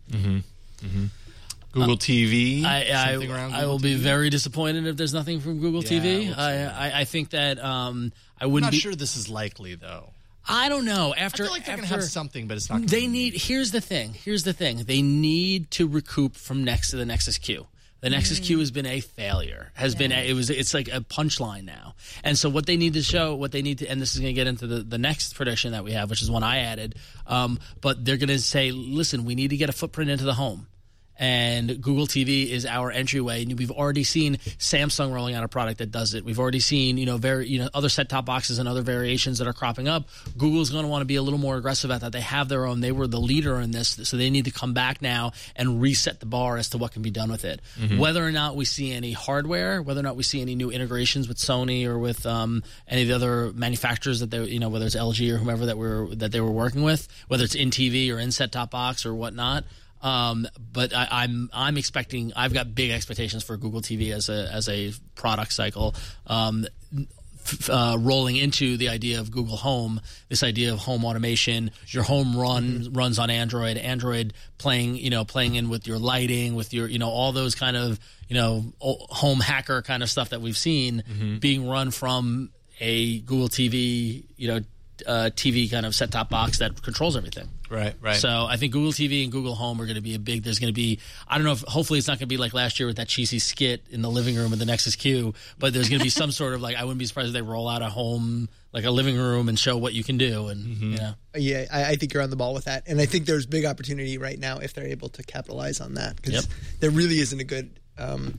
Google T V. I, something around I, I Google will be T V. very disappointed if there's nothing from Google T Yeah, V. we'll see. I, I, I think that um, I I'm wouldn't not be. sure this is likely, though. I don't know. I After feel like they're going to after- have something, but it's not. Gonna They be- need. Here's the thing. Here's the thing. They need to recoup from next to the Nexus Q. The Nexus Q has been a failure. Has been. A, it was. It's like a punchline now. And so what they need to show, what they need to, and this is going to get into the, the next prediction that we have, which is one I added. Um, but they're going to say, listen, we need to get a footprint into the home. and Google T V is our entryway. And we've already seen Samsung rolling out a product that does it. We've already seen, you know, very, you know, other set-top boxes and other variations that are cropping up. Google's going to want to be a little more aggressive at that. They have their own. They were the leader in this, so they need to come back now and reset the bar as to what can be done with it. Mm-hmm. Whether or not we see any hardware, whether or not we see any new integrations with Sony or with um, any of the other manufacturers that they, you know, whether it's L G or whomever that we're that they were working with, whether it's in T V or in set-top box or whatnot. Um, but I, I'm I'm expecting. I've got big expectations for Google T V as a as a product cycle. Um, f- uh, rolling into the idea of Google Home, this idea of home automation. Your home run mm-hmm. runs on Android. Android playing you know playing in with your lighting, with your you know all those kind of you know home hacker kind of stuff that we've seen mm-hmm. being run from a Google T V you know. Uh, T V kind of set-top box that controls everything. Right, right. So I think Google T V and Google Home are going to be a big. There's going to be. I don't know if. Hopefully, it's not going to be like last year with that cheesy skit in the living room of the Nexus Q. But there's going to be some sort of like. I wouldn't be surprised if they roll out a home like a living room and show what you can do. And mm-hmm. you know. Yeah, I, I think you're on the ball with that, and I think there's big opportunity right now if they're able to capitalize on that because yep. there really isn't a good. Um,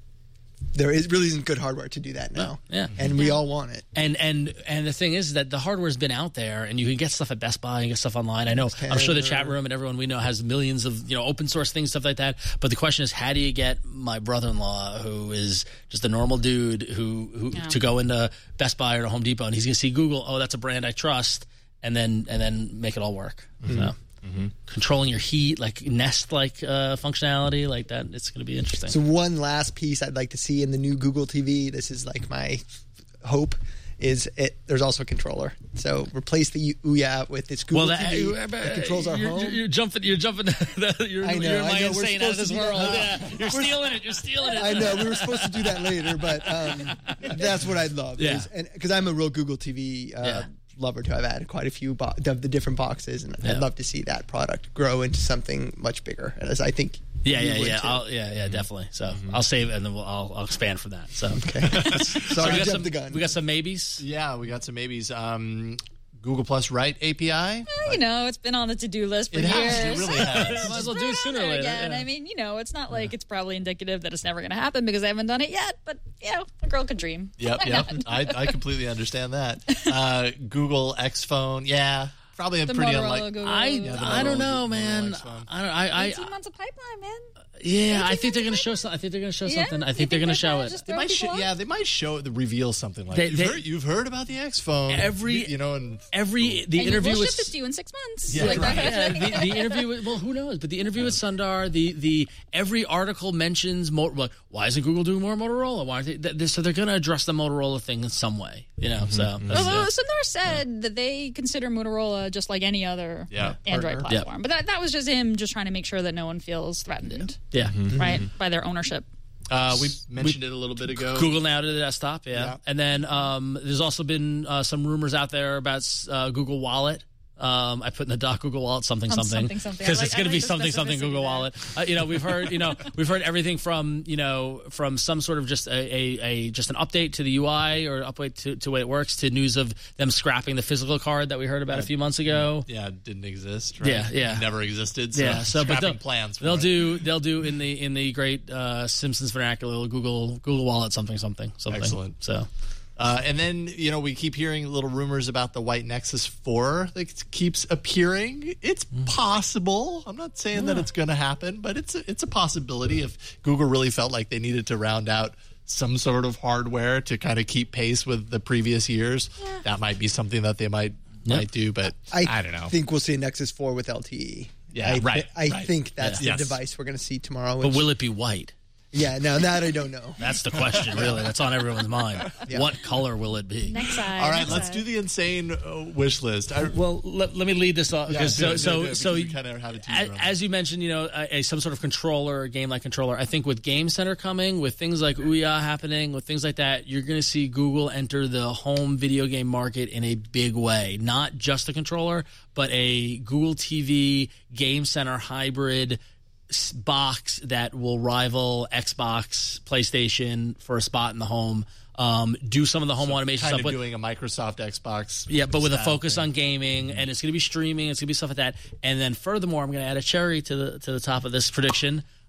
There is really isn't good hardware to do that now. Yeah. And we all want it. And and and the thing is that the hardware's been out there and you can get stuff at Best Buy and get stuff online. I know I'm sure the chat room and everyone we know has millions of, you know, open source things, stuff like that. But the question is, how do you get my brother-in-law, who is just a normal dude, who, who yeah. to go into Best Buy or Home Depot and he's gonna see Google, oh, that's a brand I trust, and then and then make it all work. Mm-hmm. So Mm-hmm. controlling your heat, like Nest-like uh, functionality, like that. It's going to be interesting. So one last piece I'd like to see in the new Google T V, this is like my hope, is it. There's also a controller. So replace the Ouya with this Google well, that, T V uh, that controls our you're, home. You're jumping. You're jumping. you're, I know. You're I know. insane out of this world. Uh, yeah. You're stealing it. You're stealing it. I know. We were supposed to do that later, but um, that's what I'd love. Yeah. Because I'm a real Google T V. Uh, yeah. lover too. I've added quite a few bo- of the different boxes, and yeah. I'd love to see that product grow into something much bigger. As I think, yeah, yeah, would yeah, too. I'll, yeah, yeah, definitely. So mm-hmm. I'll save it, and then we'll, I'll, I'll expand from that. So okay, so sorry, we got jumped some, the gun. We got some maybes. Yeah, we got some maybes. Um, Google Plus Write A P I. Well, you know, it's been on the to-do list for it years. Has, it really has. Might as well do it sooner or later. Again. Yeah. I mean, you know, it's not like yeah. it's probably indicative that it's never going to happen because I haven't done it yet. But you know, a girl could dream. Yep, yep. I, I completely understand that. Uh, Google X Phone, yeah. Probably a the pretty Motorola unlikely. Google. I Yeah, I don't know, Google man. I don't. I. I eighteen months of pipeline, man. Yeah, I think they're going to show something. I think they're going to show Yeah? something. I You think think they're going to they're show gonna it. just They throw might show, people yeah, off? they might show the reveal something like They- you've, they- heard, you've heard about the X Phone. Every- you know, and Every the and interview we'll with ship this to you in six months. Yeah, Like, right. yeah, the, the interview with, well, who knows? But the interview with Sundar, the the every article mentions Mo- like, why isn't Google doing more Motorola? Why are they, th- so they're going to address the Motorola thing in some way, you know? So that's Well, it. Sundar said that they consider Motorola just like any other Yeah, Android partner. platform. But that, that was just him just trying to make sure that no one feels threatened, yeah. right, by their ownership. uh, we mentioned it a little bit ago. Google Now to the desktop, yeah. Yeah. And then um, there's also been uh, some rumors out there about uh, Google Wallet. Um, I put in the doc Google Wallet something Um, something something, something. I because like- it's I going to like be the something something specificity Google there. Wallet. Uh, you know, we've heard you know we've heard everything from you know from some sort of just a, a, a just an update to the U I or an update to, to the way it works to news of them scrapping the physical card that we heard about a few months ago. Yeah, it didn't exist. Right? Yeah, yeah. Never existed. So Yeah, so but scrapping they'll, plans. For they'll it. do they'll do in the in the great uh, Simpsons vernacular Google Google Wallet something something something. Excellent. So. Uh, and then, you know, we keep hearing little rumors about the white Nexus four that keeps appearing. It's possible. I'm not saying that it's going to happen, but it's a, it's a possibility if Google really felt like they needed to round out some sort of hardware to kind of keep pace with the previous years. Yeah. That might be something that they might Yep. might do, but I, I don't know. I think we'll see a Nexus four with L T E. Yeah, I, right, I right. think that's Yeah. the Yes. device we're going to see tomorrow. But which- will it be white? yeah, no, that I don't know. That's the question, really. That's on everyone's mind. Yeah. What color will it be? Next side. All right, next let's side. do the insane uh, wish list. I, Well, let, let me lead this off. Yeah, because do so, it, do so, it, do it, so because we kinda have a teaser as, on as you mentioned, you know, a, a, some sort of controller, a game-like controller. I think with Game Center coming, with things like Ouya happening, with things like that, you're going to see Google enter the home video game market in a big way. Not just a controller, but a Google T V Game Center hybrid s- box that will rival Xbox, PlayStation for a spot in the home. Um, do some of the home automation kind stuff. of but- doing a Microsoft Xbox. yeah, but with a style focus thing. on gaming, and it's going to be streaming. It's going to be stuff like that. And then furthermore, I'm going to add a cherry to the to the top of this prediction.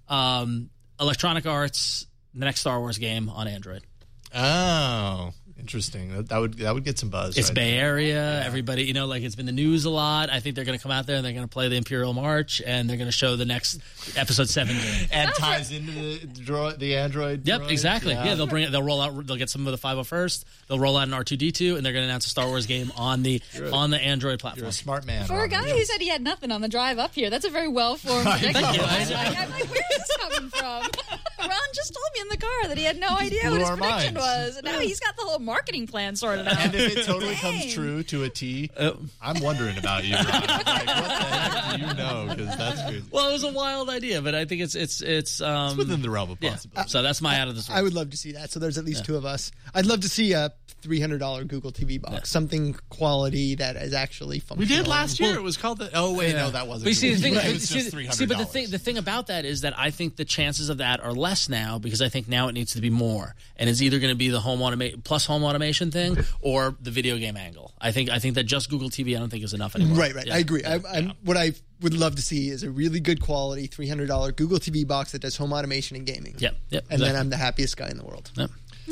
um, Electronic Arts, the next Star Wars game on Android. Oh, interesting. That, that would that would get some buzz. It's right Bay there. Area. Everybody, you know, like it's been the news a lot. I think they're going to come out there and they're going to play the Imperial March and they're going to show the next Episode Seven game. And ties into the droid, the Android. Yep, droid. exactly. Yeah. Yeah. they'll bring it. They'll roll out. They'll get some of the five oh first. They'll roll out an R two D two, and they're going to announce a Star Wars game on the on the Android You're platform. a smart man. For a Ron. guy who said he had nothing on the drive up here, that's a very well-formed prediction. Thank you. I, I'm like, where is this coming from? Ron just told me in the car that he had no idea blew what his our prediction minds. was. And now he's got the whole marketing plan sorted out. And if it totally Dang. comes true to a T, Uh, I'm wondering about you, Ron. Like, what the heck do you know? Because that's crazy. Well, it was a wild idea, but I think it's it's it's um, It's within the realm of yeah. possibility. So that's my out of this. I would love to see that. So there's at least two of us. I'd love to see a three hundred dollars Google T V box, Yeah. something quality that is actually We functional. did last year. It was called the. Oh wait, no, that wasn't. But you see, the thing, it was see, just three see, hundred but dollars. the thing, the thing about that is that I think the chances of that are less now because I think now it needs to be more, and it's either going to be the home automation plus home automation thing or the video game angle. I think I think that just Google T V I don't think is enough anymore. Right, right. Yeah. I agree. Yeah. I, I'm, what I would love to see is a really good quality three hundred dollars Google T V box that does home automation and gaming. Yep, yep, And then exactly. I'm the happiest guy in the world. Yep.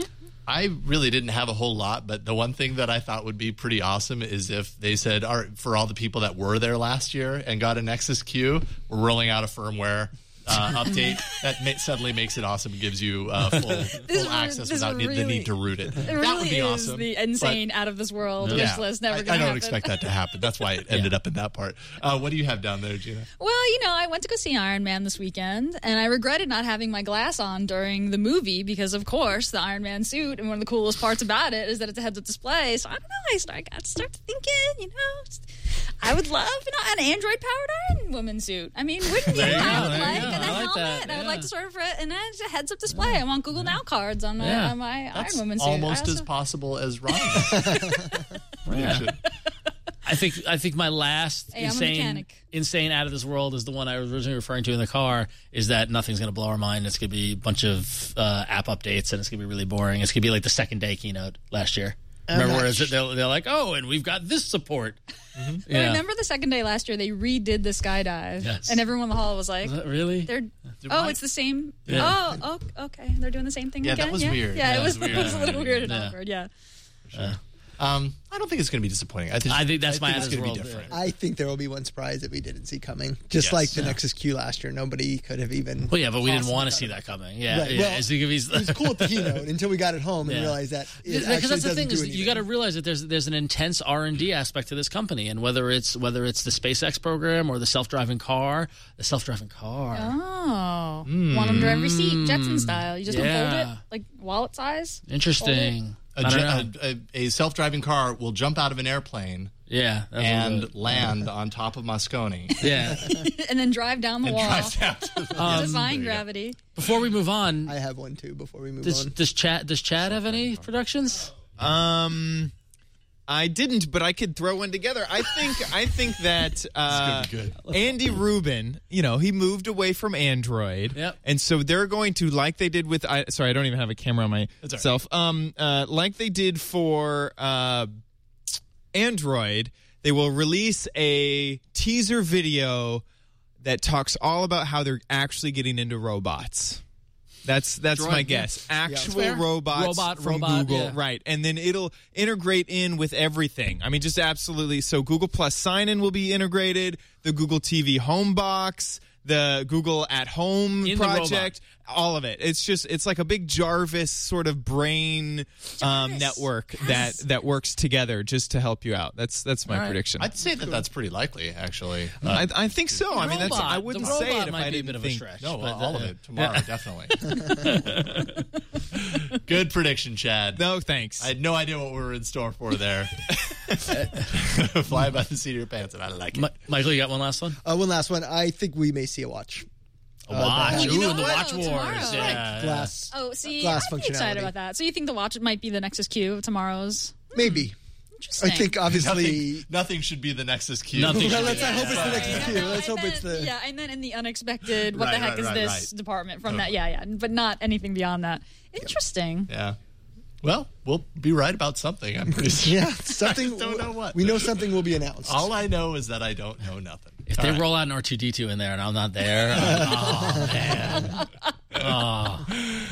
I really didn't have a whole lot, but the one thing that I thought would be pretty awesome is if they said, all right, for all the people that were there last year and got a Nexus Q, we're rolling out a firmware uh, update that ma- suddenly makes it awesome and gives you uh, full, full access this without need, the really- need to root it. It that really would be is awesome. the but- insane, out of this world Yeah, wish list. Never I, gonna I don't happen. expect that to happen. That's why it ended up in that part. Uh, what do you have down there, Gina? Well, you know, I went to go see Iron Man this weekend, and I regretted not having my glass on during the movie because, of course, the Iron Man suit, and one of the coolest parts about it is that it's a heads-up display. So I don't know. I start, got to start thinking, you know, just- I would love you know, an Android-powered Iron Woman suit. I mean, wouldn't you? There you go, I would there you like go. and a I like helmet. that, I would yeah. like to sort of and then it's a heads-up display. I want Google Now cards on my Yeah. on my That's Iron Woman suit. I almost also- as possible as Ron. Yeah. I think I think my last Hey, I'm a insane mechanic. insane out of this world is the one I was originally referring to in the car. Is that nothing's going to blow our mind? It's going to be a bunch of uh, app updates and it's going to be really boring. It's going to be like the second day keynote last year. Remember where is it? They're, they're like, oh, and we've got this support. Well, Yeah. remember the second day last year they redid the skydive, Yes. and everyone in the hall was like, Is that really? "They're oh, it's the same. Yeah. Oh, oh, okay, they're doing the same thing Yeah, again." that was yeah. weird. Yeah, Yeah, it was, it was it was a weird. little weird and Yeah. awkward. Yeah. um, I don't think it's going to be disappointing. I think, I think that's my think it's out of going this to be world, different. I think there will be one surprise that we didn't see coming. Just Yes. like the Yeah. Nexus Q last year. Nobody could have even. Well, yeah, but we didn't possibly want to thought see of that it. coming. Yeah, Right. yeah. Well, it's, it's, It was cool at the keynote until we got it home and Yeah. realized that it because actually that's the doesn't thing do is anything. you got to realize that there's there's an intense R and D aspect to this company, and whether it's whether it's the SpaceX program or the self-driving car, the self-driving car. Oh, one under every seat, Jetson style. You just Yeah. unfold it like wallet size. Interesting. A, I don't jet- know. a, a, a self-driving car will jump out of an airplane yeah, that's and what it- land on top of Moscone yeah. and then drive down the and wall, drive down to the Um, defying gravity. Before we move on, I have one too before we move does on. does Chad does Chad have any productions? Um, I didn't, but I could throw one together. I think I think that uh, good. Andy Rubin, you know, he moved away from Android, Yep. and so they're going to, like they did with. I, sorry, I don't even have a camera on myself. Um, uh, like they did for uh, Android, they will release a teaser video that talks all about how they're actually getting into robots. That's that's Droid, my yeah. guess. Actual fair. robots Robot, from robot, Google, yeah. right? And then it'll integrate in with everything. I mean, just absolutely. So Google Plus sign-in will be integrated. The Google T V home box, the Google at Home In the project, all of it. It's just it's like a big Jarvis sort of brain um, Jarvis. network that that works together just to help you out. That's that's my All right. prediction. I'd say that that's pretty likely, actually. Uh, I, I think so. I mean, that's Robot. I wouldn't The say robot it if might I be a didn't bit of a think. stretch. no, but, all uh, of it tomorrow, definitely. Good prediction, Chad. No, thanks. I had no idea what we were in store for there. Fly by the seat of your pants, and I like it. Mi- Michael, you got one last one? Uh, one last one. I think we may see a watch. A watch. the- Ooh, You know and the what? Watch Oh, Wars. tomorrow. Yeah, Glass. Oh, see, Glass I'm excited functionality. about that. So you think the watch might be the Nexus Q tomorrow's? Maybe. Interesting. I think obviously. Nothing, nothing should be the Nexus Q. Nothing Well, should let's be not that. hope it's the Okay, Nexus yeah, Q. no, Let's I hope it's meant- the. yeah, and then in the unexpected, what Right, the heck right, is right, this right. department from Totally. that? Yeah, yeah, but not anything beyond that. Interesting. Yeah. Well, we'll be right about something. I'm pretty sure. Yeah, something. I don't know what. We know something will be announced. All I know is that I don't know nothing. If they right. roll out an R two D two in there and I'm not there, oh man. Oh.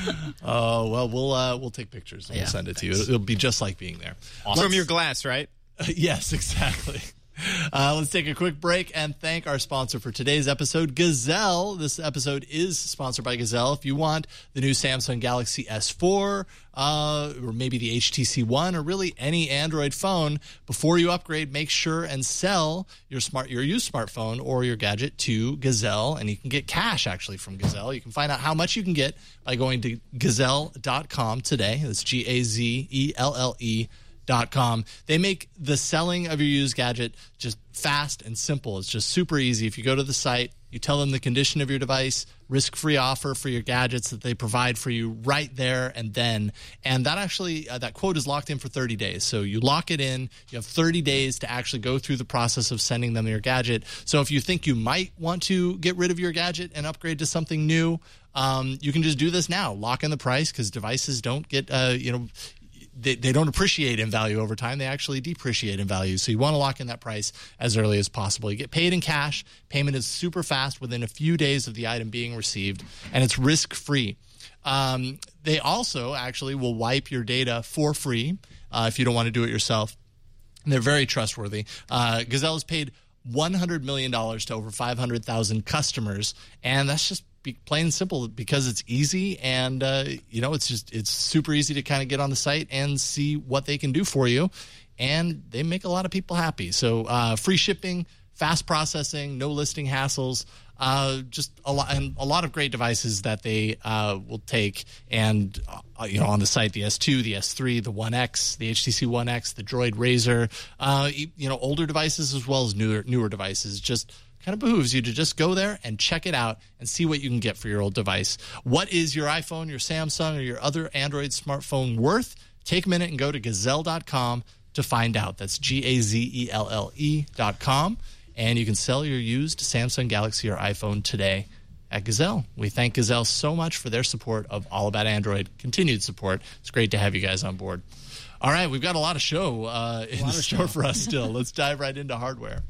oh well, we'll uh, we'll take pictures and yeah, we'll send it thanks. to you. It'll, it'll be just like being there. Awesome. From your glass, right? Uh, yes, exactly. Uh, let's take a quick break and thank our sponsor for today's episode, Gazelle. This episode is sponsored by Gazelle. If you want the new Samsung Galaxy S four, uh, or maybe the H T C One, or really any Android phone, before you upgrade, make sure and sell your smart, your used smartphone or your gadget to Gazelle, and you can get cash actually from Gazelle. You can find out how much you can get by going to gazelle dot com today. That's G A Z E L L E. Dot com. They make the selling of your used gadget just fast and simple. It's just super easy. If you go to the site, you tell them the condition of your device, risk-free offer for your gadgets that they provide for you right there and then. And that actually, uh, that quote is locked in for thirty days. So you lock it in. You have thirty days to actually go through the process of sending them your gadget. So if you think you might want to get rid of your gadget and upgrade to something new, um, you can just do this now. Lock in the price because devices don't get, uh, you know, They, they don't appreciate in value over time. They actually depreciate in value. So you want to lock in that price as early as possible. You get paid in cash. Payment is super fast within a few days of the item being received, and it's risk-free. Um, they also actually will wipe your data for free uh, if you don't want to do it yourself. And they're very trustworthy. Uh, Gazelle has paid one hundred million dollars to over five hundred thousand customers, and that's just Be plain and simple because it's easy and uh, you know it's just it's super easy to kind of get on the site and see what they can do for you, and they make a lot of people happy. So uh, free shipping, fast processing, no listing hassles, uh, just a lot and a lot of great devices that they uh, will take and uh, you know on the site, the S two, the S three, the One X, the H T C One X, the Droid Razr, uh, you know older devices as well as newer newer devices. Just kind of behooves you to just go there and check it out and see what you can get for your old device. What is your iPhone, your Samsung, or your other Android smartphone worth? Take a minute and go to gazelle dot com to find out. That's G A Z E L L E dot com. And you can sell your used Samsung Galaxy or iPhone today at Gazelle. We thank Gazelle so much for their support of All About Android, continued support. It's great to have you guys on board. All right, we've got a lot of show uh, in the store for us still. Let's dive right into hardware.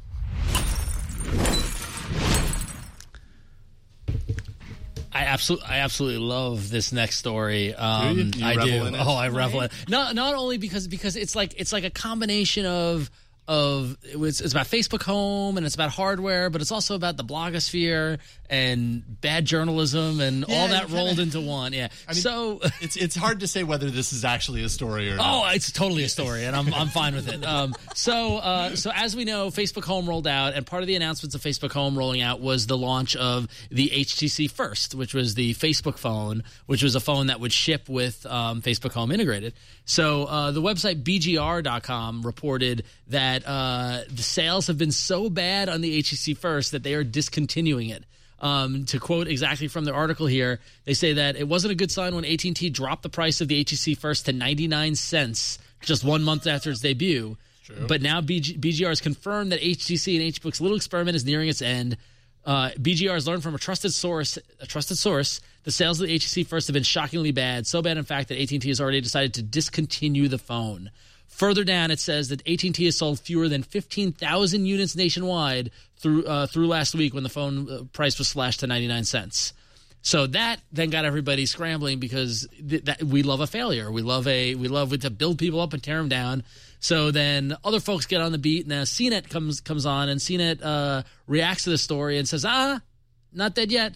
I absolutely, I absolutely love this next story. Um, do you? You I revel do. in it? Oh, I revel in it. Not not only because because it's like it's like a combination of of it was, it's about Facebook Home and it's about hardware, but it's also about the blogosphere and bad journalism and Yeah, all that kinda, rolled into one. Yeah. I mean, so it's it's hard to say whether this is actually a story or not. Oh, it's totally a story, and I'm I'm fine with it. Um, so uh, so as we know, Facebook Home rolled out, and part of the announcements of Facebook Home rolling out was the launch of the H T C First, which was the Facebook phone, which was a phone that would ship with um, Facebook Home integrated. So uh, the website B G R dot com reported that uh, the sales have been so bad on the H T C First that they are discontinuing it. Um, to quote exactly from their article here, they say that it wasn't a good sign when A T and T dropped the price of the H T C First to ninety-nine cents just one month after its debut. True. But now B G- B G R has confirmed that H T C and H B O Ok's little experiment is nearing its end. Uh, B G R has learned from a trusted source, a trusted source, the sales of the H T C First have been shockingly bad, so bad in fact that A T and T has already decided to discontinue the phone. Further down, it says that A T and T has sold fewer than fifteen thousand units nationwide through uh, through last week when the phone price was slashed to ninety-nine cents. So that then got everybody scrambling because th- that, we love a failure. We love a we love to build people up and tear them down. So then other folks get on the beat, and now C net comes comes on, and C net uh, reacts to the story and says, "Ah, not dead yet."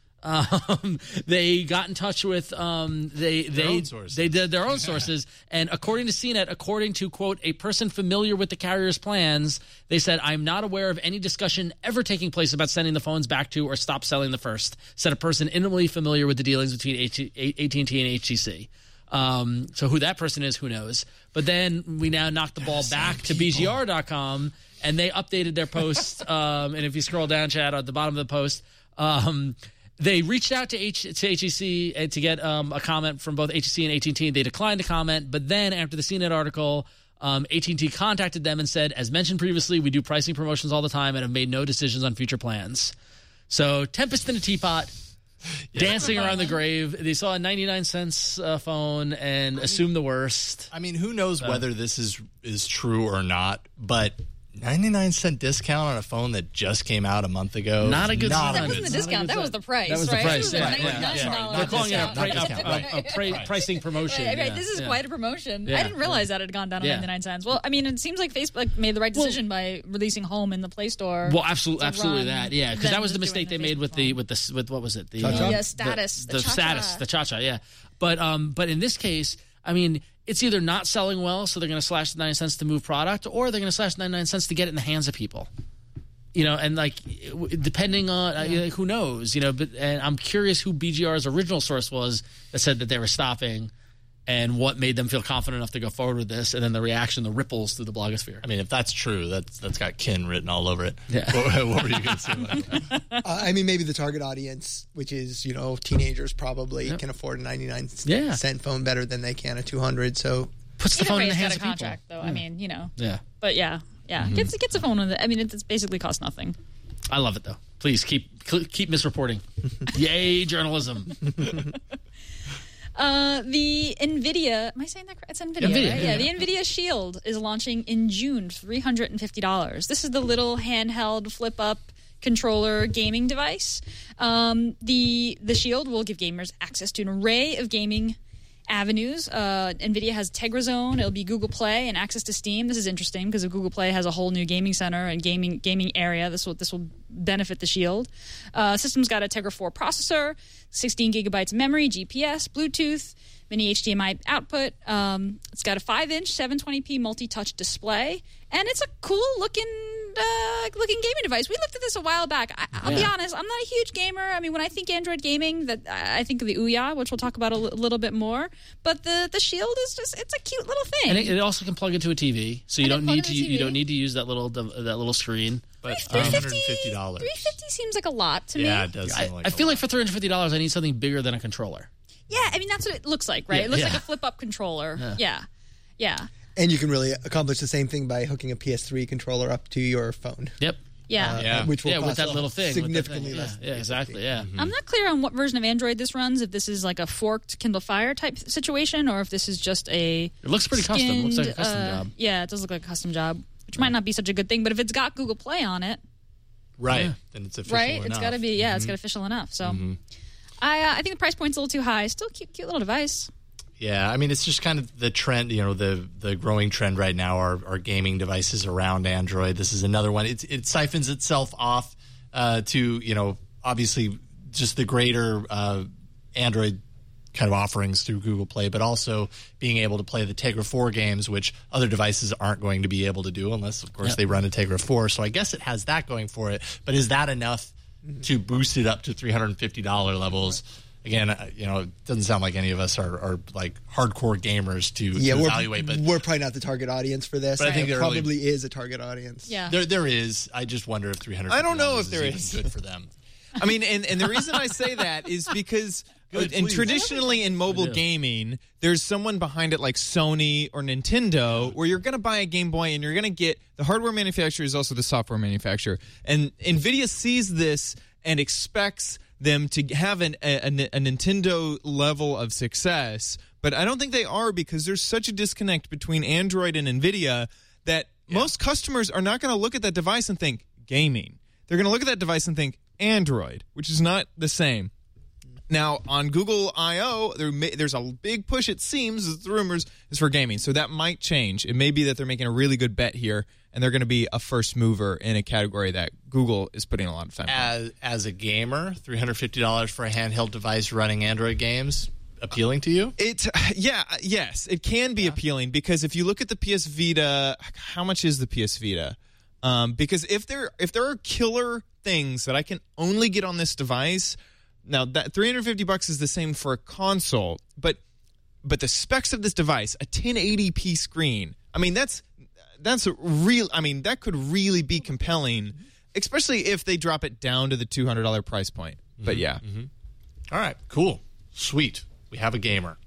Um, they got in touch with um, they their they own sources. they did their own sources, and according to C net, according to quote a person familiar with the carrier's plans, they said, "I'm not aware of any discussion ever taking place about sending the phones back to or stop selling the First," said a person intimately familiar with the dealings between A T and T and H T C. Um, so who that person is, who knows? But then we now knock the ball back to B G R dot com, and they updated their post. um, and if you scroll down, Chad, at the bottom of the post. Um, They reached out to, H- to H T C to get um, a comment from both H T C and A T and T. They declined to comment, but then after the C net article, um, A T and T contacted them and said, as mentioned previously, we do pricing promotions all the time and have made no decisions on future plans. So tempest in a teapot, yeah. dancing around the grave. They saw a ninety-nine cents uh, phone and I assumed mean, the worst. I mean, who knows uh, whether this is, is true or not, but ninety-nine cent discount on a phone that just came out a month ago. Not a good not sign. That a wasn't good the sign. discount. That was the price. That was the right? price. This was a Yeah, ninety-nine yeah, yeah. dollars They're calling it a, discount. pri- a, a, a, pri- pricing promotion. Right, right. Yeah, This is yeah. quite a promotion. Yeah, I didn't realize yeah. that it had gone down to Yeah. ninety-nine cents. Well, I mean, it seems like Facebook made the right decision by releasing Home in the Play Store. Well, absolutely, to absolutely run that. Yeah, because that than was the just mistake they doing made the with Facebook the phone. with the with what was it? The, Cha-cha? The, uh, status, the, the the cha-cha. status, the cha-cha. Yeah, but um, but in this case, I mean, it's either not selling well, so they're going to slash the ninety cents to move product, or they're going to slash ninety-nine cents to get it in the hands of people. You know, and like depending on uh, like, who knows, you know. But and I'm curious who B G R's original source was that said that they were stopping, and what made them feel confident enough to go forward with this, and then the reaction, the ripples through the blogosphere. I mean, if that's true, that's that's got Kin written all over it. Yeah. What, what were you going to say about that? Uh, I mean, maybe the target audience, which is, you know, teenagers probably Yep. can afford a ninety-nine Yeah. cent phone better than they can a two hundred. So Puts the Either phone way, in the it's hands got of a people. contract, though. I mean, you know. Yeah, But yeah, yeah, Mm-hmm. gets gets a phone with it. I mean, it, it's basically costs nothing. I love it though. Please keep keep misreporting. Yay, journalism. Uh, the NVIDIA, am I saying that correct? It's NVIDIA, NVIDIA, right? yeah. Yeah, the NVIDIA Shield is launching in June, three hundred fifty dollars. This is the little handheld flip-up controller gaming device. Um, the the Shield will give gamers access to an array of gaming avenues. Uh, NVIDIA has Tegra Zone. It'll be Google Play and access to Steam. This is interesting because Google Play has a whole new gaming center and gaming gaming area. This will this will benefit the Shield. Uh, system's got a Tegra four processor, sixteen gigabytes of memory, G P S, Bluetooth, mini H D M I output. Um, it's got a five inch seven twenty p multi-touch display, and it's a cool looking uh, looking gaming device. We looked at this a while back. I, I'll be Yeah. honest, I'm not a huge gamer. I mean, when I think Android gaming, that I think of the Ouya, which we'll talk about a li- little bit more. But the the Shield is just it's a cute little thing. And it, it also can plug into a T V, so you And it don't plug need to into you T V. don't need to use that little dev- that little screen. But three one fifty hundred fifty dollars. three fifty seems like a lot to Yeah, me. it does I, seem like I a feel lot. like for three hundred fifty dollars, I need something bigger than a controller. Yeah, I mean that's what it looks like, right? Yeah, it looks yeah. like a flip-up controller. Yeah, yeah, and you can really accomplish the same thing by hooking a P S three controller up to your phone. Yep. yeah. uh, Yeah. which will Yeah, with cost that little thing. with that significantly thing. less. Yeah, than yeah, fifty. exactly. Yeah. I'm not clear on what version of Android this runs. If this is like a forked Kindle Fire type situation, or if this is just a. It looks pretty custom. It looks like a skinned, custom uh, job. Yeah, it does look like a custom job, which might not be such a good thing. But if it's got Google Play on it, Right. Yeah. Then it's official right, enough. it's got to be. Yeah, it's got official enough. So, I uh, I think the price point's a little too high. Still cute, cute little device. Yeah, I mean, it's just kind of the trend, you know, the the growing trend right now are, are gaming devices around Android. This is another one. It, it siphons itself off uh, to, you know, obviously just the greater uh, Android kind of offerings through Google Play, but also being able to play the Tegra four games, which other devices aren't going to be able to do unless, of course, Yep. they run a Tegra four. So I guess it has that going for it. But is that enough to boost it up to three hundred fifty dollars levels? Again, uh, you know, it doesn't sound like any of us are, are like hardcore gamers to, Yeah, to we're, evaluate, but we're probably not the target audience for this. But I think There they're really- probably is a target audience. Yeah. there there is. I just wonder if three hundred. I don't know if there is is. even good for them. I mean, and, and the reason I say that is because, Good, and please. traditionally in mobile gaming, there's someone behind it like Sony or Nintendo, where you're going to buy a Game Boy and you're going to get the hardware manufacturer is also the software manufacturer, and NVIDIA sees this and expects them to have an, a, a Nintendo level of success, but I don't think they are because there's such a disconnect between Android and NVIDIA that most customers are not going to look at that device and think gaming. They're going to look at that device and think Android, which is not the same. Now, on Google I O, there may, there's a big push, it seems, the rumors, is for gaming. So that might change. It may be that they're making a really good bet here, and they're going to be a first mover in a category that Google is putting a lot of time on. As as a gamer, three hundred fifty dollars for a handheld device running Android games appealing to you? It, yeah, yes, it can be appealing because if you look at the P S Vita, how much is the P S Vita? Um, because if there if there are killer things that I can only get on this device, now that three hundred fifty bucks is the same for a console, but but the specs of this device, a ten eighty p screen, I mean that's that's a real. I mean that could really be compelling, especially if they drop it down to the two hundred dollars price point. But yeah, All right, cool, sweet. We have a gamer.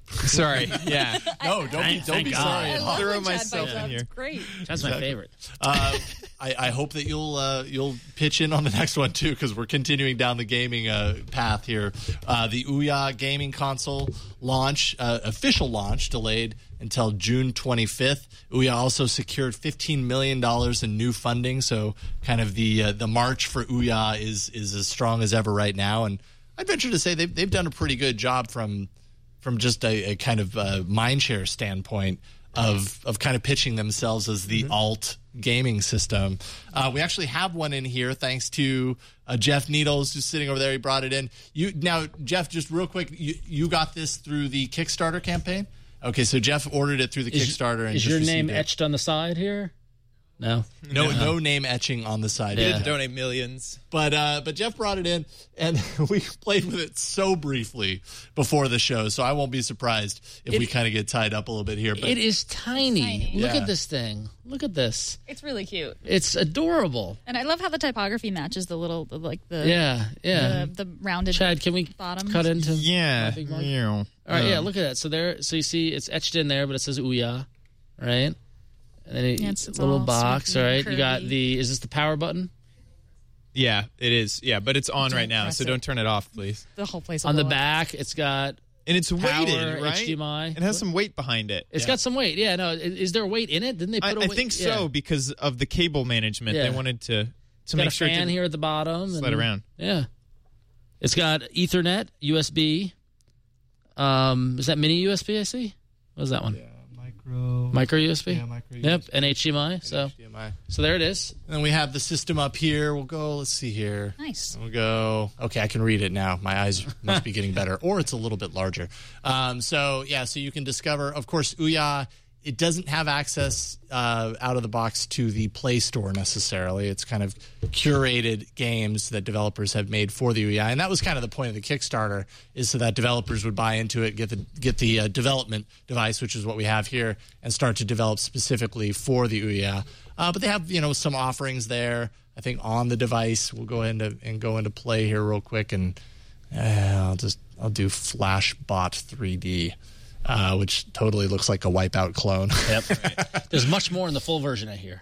Sorry. Yeah. No, don't be, don't Thank be God. sorry I at all. love Throw when Chad myself pipes in up. here. It's great. That's my favorite. Uh, I, I hope that you'll uh, you'll pitch in on the next one too, because we're continuing down the gaming uh, path here. Uh, the Ouya gaming console launch, uh, official launch, delayed until June twenty-fifth. Ouya also secured fifteen million dollars in new funding, so kind of the uh, the march for Ouya is is as strong as ever right now. And I'd venture to say they've they've done a pretty good job from from just a, a kind of uh, mindshare standpoint of of kind of pitching themselves as the mm-hmm. alt gaming system. Uh, we actually have one in here thanks to uh, Jeff Needles, who's sitting over there. He brought it in. You now, Jeff, just real quick, you, you got this through the Kickstarter campaign? Okay, so Jeff ordered it through the is, Kickstarter. And is just your name it. etched on the side here? No. No, no name etching on the side. We Yeah. didn't donate millions. But uh, but Jeff brought it in, and we played with it so briefly before the show, so I won't be surprised if It- we kind of get tied up a little bit here. But It is tiny. Tiny. Look Yeah. at this thing. Look at this. It's really cute. It's adorable. And I love how the typography matches the little, the, like the Yeah, yeah. the, the rounded Chad, can we bottoms. cut into? Yeah. my big mug? Yeah. All right, yeah. Look at that. So there, so you see, it's etched in there, but it says Ouya, right? And then it, Yeah, it's- it's a little all box, sweepy all and right. You got curvy. the. Is this the power button Yeah, it is. Yeah, but it's on Don't right now, press so it. don't turn it off, please. The whole place will on the blow up. back? It's got. And it's Power, weighted, right? H D M I. It has some weight behind it. It's got some weight. Yeah, no. Is, is there weight in it? Didn't they I, put a I weight? think so Yeah. because of the cable management. Yeah. They wanted to to It's got make a sure it fan didn't here at the bottom. slide and- around. Yeah. It's got Ethernet, U S B. Um, is that mini U S B? I see. What is that one? micro, Micro U S B. Yeah, micro Yep, and H D M I. So, H D M I. so there it is. And then we have the system up here. We'll go. Let's see here. Nice. We'll go. Okay, I can read it now. My eyes must be getting better, or it's a little bit larger. Um, so yeah, so you can discover. Of course, Ouya. It doesn't have access uh, out of the box to the Play Store necessarily. It's kind of curated games that developers have made for the Ouya, and that was kind of the point of the Kickstarter, is so that developers would buy into it, get the get the uh, development device, which is what we have here, and start to develop specifically for the Ouya. Uh, but they have you know some offerings there. I think on the device. We'll go into and go into play here real quick, and uh, I'll just I'll do Flashbot three D. Uh, which totally looks like a Wipeout clone. Yep. There's much more in the full version, I hear.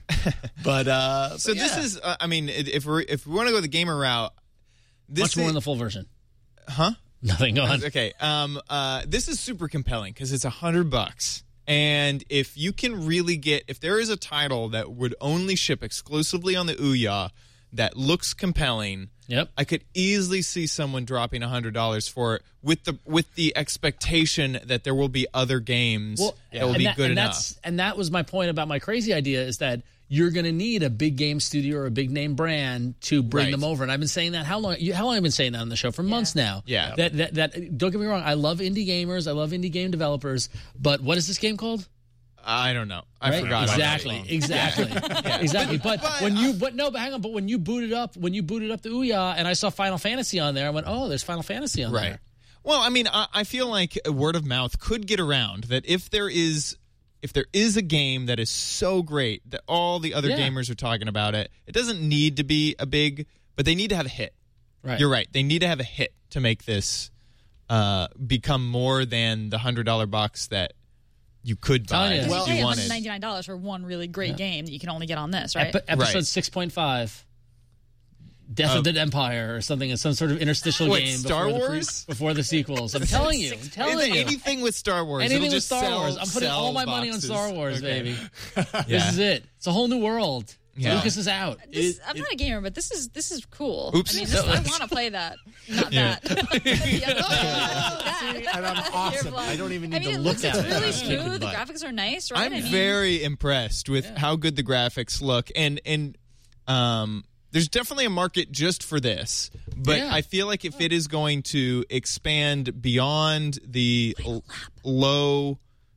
but uh, So but this yeah. is, uh, I mean, if we if we want to go the gamer route, this Much more is, in the full version. huh? Nothing. Go on. Okay. Um. Uh. This is super compelling because it's a hundred bucks, and if you can really get, if there is a title that would only ship exclusively on the Ouya that looks compelling, Yep. I could easily see someone dropping a hundred dollars for it with the with the expectation that there will be other games that will and be that- good and enough. That's, and that was my point about my crazy idea is that you're going to need a big game studio or a big name brand to bring Right. them over. And I've been saying that how long? You, how long have I been saying that on the show for months now? Yeah. That, that that don't get me wrong. I love indie gamers. I love indie game developers. But what is this game called? I don't know. I Right? forgot. Exactly. Exactly. Exactly. But, when you but no, but hang on. But when you booted up when you booted up the Ouya and I saw Final Fantasy on there, I went, oh, there's Final Fantasy on Right. there. Well, I mean, I, I feel like word of mouth could get around that if there is if there is a game that is so great that all the other Yeah. gamers are talking about it, it doesn't need to be a big, but they need to have a hit. Right. You're right. They need to have a hit to make this uh, become more than the hundred dollar box that you could buy Telling you. if Well, you you pay wanted. one hundred ninety-nine dollars for one really great game that you can only get on this, right? Ep- episode Right. six point five. Death Oh. of the Empire or something. It's some sort of interstitial Wait, game Star before, Wars? The pre- before the sequels. I'm telling you. I'm telling you. Anything with Star Wars. Anything it'll with just Star sell- Wars. I'm putting sell all my money on boxes. Star Wars, Okay. baby. Yeah. This is it. It's a whole new world. Yeah. Lucas is out. This, It- I'm it- not a gamer, but this is this is cool. Oops. I mean, this, I want to play that, not Yeah. that. The other- that. and I'm You're awesome. blind. I don't even I need mean, to it look looks at it's it. really I'm kicking smooth. The butt. graphics are nice, right? I'm I mean, very impressed with how good the graphics look, and and um, there's definitely a market just for this. But Yeah. I feel like if it is going to expand beyond the l- low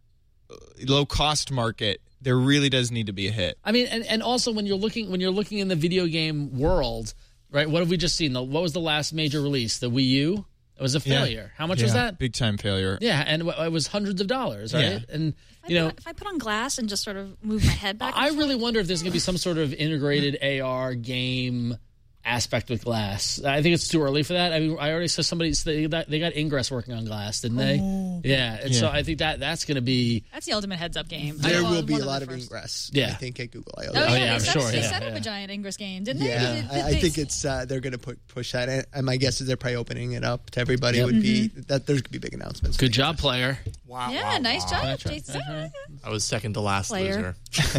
low cost market, there really does need to be a hit. I mean, and, and also when you're looking when you're looking in the video game world, right? What have we just seen? The, what was the last major release? The Wii U. It was a failure. How much was Yeah, that? Big time failure. Yeah, and it it was hundreds of dollars, right? Yeah. And If I, you know, put, if I put on glass and just sort of move my head back, and I forth, really wonder if there's going to be some sort of integrated A R game aspect with Glass. I think it's too early for that. I mean, I already saw somebody they got, they got Ingress working on Glass, didn't they? Oh. Yeah, and yeah. so I think that that's going to be that's the ultimate heads up game. There I will be a lot of of Ingress. Yeah, I think at Google I O. Oh, yeah, oh, yeah I'm set, sure. They yeah, set up yeah. a giant Ingress game, didn't yeah. they? Yeah, I, I think it's uh, they're going to put push that. And my guess is they're probably opening it up to everybody. Yep. Would be Mm-hmm. that there's going to be big announcements. Good job, player. Wow. Yeah, wow, nice wow. job, Jason. I was second to last Player. loser.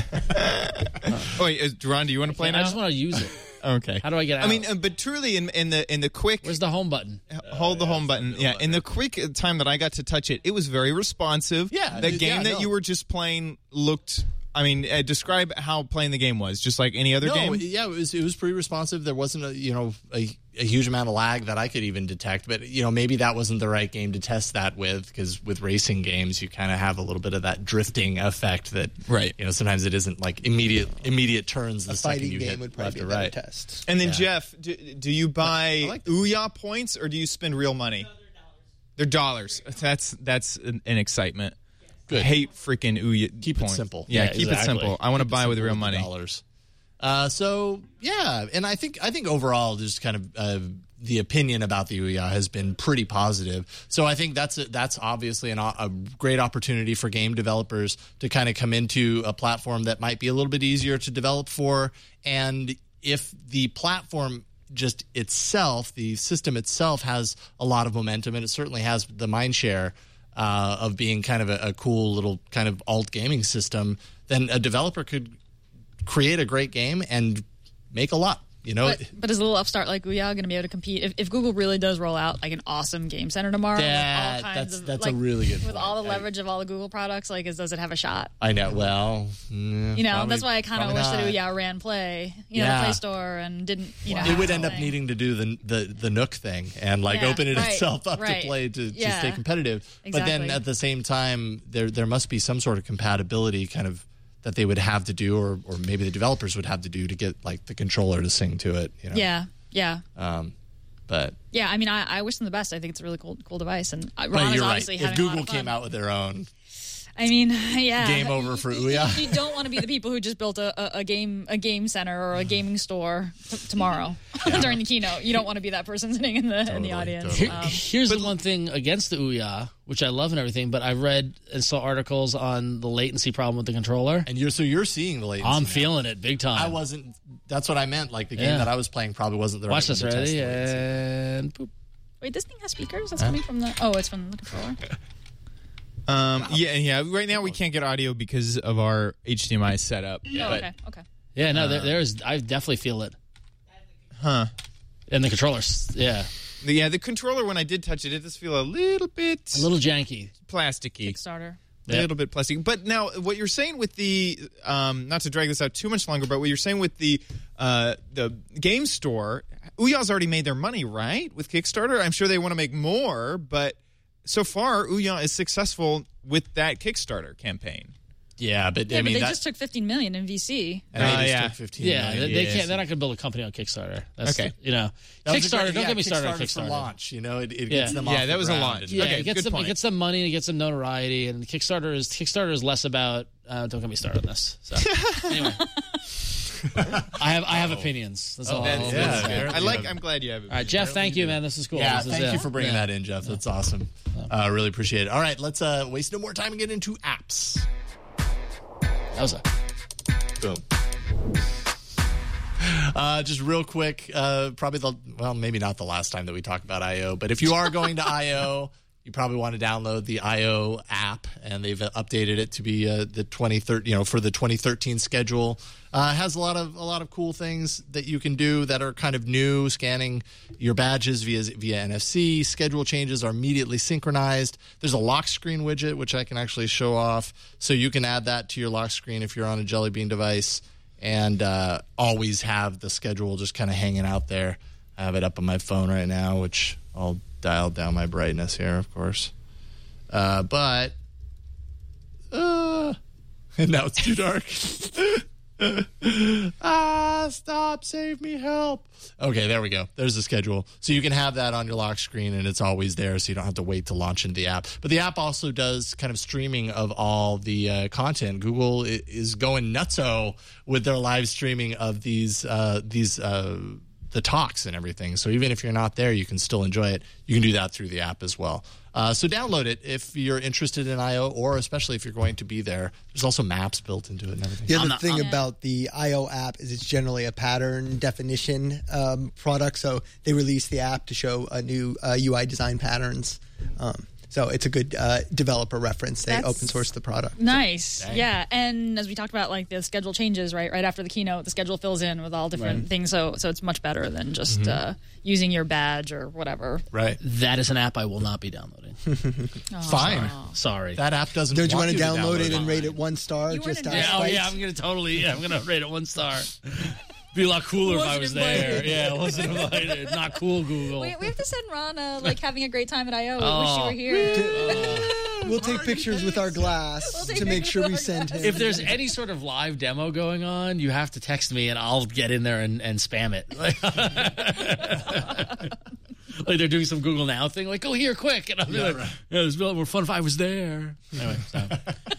oh, wait, uh, Duran, do you want to play I now? just want to use it. Okay. How do I get out? I mean, uh, but truly, in in the in the quick, where's the home button? Hold the home button. Yeah, in the quick time that I got to touch it, it was very responsive. Yeah, the it- game yeah, that no. you were just playing looked. I mean, uh, describe how playing the game was, just like any other No, game. yeah, it was it was pretty responsive. There wasn't a you know a, a huge amount of lag that I could even detect, but you know maybe that wasn't the right game to test that with, because with racing games you kind of have a little bit of that drifting effect that Right. You know sometimes it isn't like immediate immediate turns the a second fighting you game hit would left probably or be a better right. test. And then Yeah. Jeff, do, do you buy I like that. Ouya points or do you spend real money? They're dollars. That's that's an, an excitement. Good. I hate freaking Ouya. Keep points. it simple. Yeah, Yeah, keep exactly. it simple. I want to buy with real money. Dollars. Uh, so yeah, and I think I think overall, just kind of uh, the opinion about the Ouya has been pretty positive. So I think that's a, that's obviously an, a great opportunity for game developers to kind of come into a platform that might be a little bit easier to develop for, and if the platform just itself, the system itself, has a lot of momentum, and it certainly has the mind share. Uh, of being kind of a, a cool little kind of alt gaming system, then a developer could create a great game and make a lot. You know, But, but is a little upstart like Ouya going to be able to compete if, if Google really does roll out like an awesome game center tomorrow? That- with all kinds that's- of, that's a like, really good with point. all the I- leverage of all the Google products. Like, is does it have a shot? I know. Well, mm, You know, probably- that's why I kind of probably wish that not. Ouya ran Play, you know, Yeah. the Play Store, and didn't, you know, It have would its end own up thing. needing to do the the, the Nook thing and like Yeah, open it right, itself up right. to play to, to Yeah. stay competitive. But then Exactly. at the same time, there there must be some sort of compatibility kind of that they would have to do, or or maybe the developers would have to do to get like the controller to sing to it. You know? Yeah, yeah. Um, but Yeah, I mean, I, I wish them the best. I think it's a really cool, cool device, and uh, Ron but is you're right. obviously If having a lot Google of fun. came out with their own, I mean, yeah, Game over for You- Ouya. You, you don't want to be the people who just built a, a, a game a game center or a gaming store t- tomorrow during the keynote. You don't want to be that person sitting in the in Totally, the audience. totally. Um, Here's the one thing against the Ouya, which I love and everything, but I read and saw articles on the latency problem with the controller. and you're so you're seeing the latency. I'm now. feeling it big time. I wasn't. That's what I meant. Like the game Yeah. that I was playing probably wasn't the Watch right this, one to test ready? the latency. And boop. wait, this thing has speakers. That's coming from the. Oh, it's from the controller. Um, yeah, yeah. Right now we can't get audio because of our H D M I setup. Oh, but- okay, okay. Yeah, no, there, there's. I definitely feel it. Huh. And the controllers, yeah, The- Yeah, the controller, when I did touch it, it does feel a little bit a little janky. plasticky. Kickstarter. A little bit plastic. But now, what you're saying with the, um, not to drag this out too much longer, but what you're saying with the uh, the game store, Ouya's already made their money, right? With Kickstarter? I'm sure they want to make more, but so far, Ouya is successful with that Kickstarter campaign. Yeah, but Yeah, I mean but they that, just took fifteen million in V C. and they Uh, just yeah. took fifteen Yeah, million. they, they Yes. can't. They're not going to build a company on Kickstarter. That's Okay. you know, That was a Kickstarter. great- don't yeah, get me started on Kickstarter for Kickstarter. launch. You know, it, it Yeah. gets them Yeah, off that the was a ground. launch. And- Yeah, Okay, it gets good them. point. It gets them money. It gets them notoriety. And Kickstarter is Kickstarter is less about. Uh, don't get me started on this. So anyway, I have I have opinions. That's all. That's- I'll yeah, say. yeah. I like. I'm glad you have it. All right, Jeff. Thank you, man. This is cool. Yeah, This is thank it. you for bringing Yeah. that in, Jeff. That's awesome. Uh, really appreciate it. All right, let's uh, waste no more time and get into apps. That was a. Boom. Uh, just real quick, uh, probably the well, maybe not the last time that we talk about I O, but if you are going to I O, you probably want to download the I O app, and they've uh, updated it to be uh, the twenty thirteen, you know, for the twenty thirteen schedule. Uh, it has a lot of a lot of cool things that you can do that are kind of new. Scanning your badges via via N F C. Schedule changes are immediately synchronized. There's a lock screen widget which I can actually show off, so you can add that to your lock screen if you're on a Jelly Bean device, and uh, always have the schedule just kind of hanging out there. I have it up on my phone right now, which I'll dial down my brightness here, of course. Uh, but uh, and now it's too dark. ah, stop, save me, help. Okay, there we go. There's the schedule. So you can have that on your lock screen, and it's always there, so you don't have to wait to launch into the app. But the app also does kind of streaming of all the uh, content. Google i- is going nutso with their live streaming of these uh, these uh, the talks and everything. So even if you're not there, you can still enjoy it. You can do that through the app as well. Uh, so download it if you're interested in I O, or especially if you're going to be there. There's also maps built into it and everything. The other not- thing I'm- about the I O app is it's generally a pattern definition um, product. So they release the app to show a new uh, U I design patterns. Um, so it's a good uh, developer reference. They That's- open source the product. Nice. Yeah. And as we talked about, like the schedule changes, right? Right after the keynote, the schedule fills in with all different things. So so it's much better than just Mm-hmm. uh, using your badge or whatever. Right. That is an app I will not be downloading. Fine. Sorry. That app doesn't Don't you want want to to download it download and rate it one star? You just weren't out of yeah, oh spite? yeah, I'm gonna totally. Yeah, I'm gonna rate it one star. Be a lot cooler if I Wasn't was there. invited. Yeah, I wasn't invited. Not cool, Google. We, we have to send Ron uh, like having a great time at I O. We Oh. wish you were here. We'll take pictures with our glass We'll take to make pictures sure with we our send glass. him. If there's any sort of live demo going on, you have to text me and I'll get in there and, and spam it. Like they're doing some Google Now thing, like, go here quick. And I'll be like, yeah, it was a lot more fun if I was there. Anyway, so.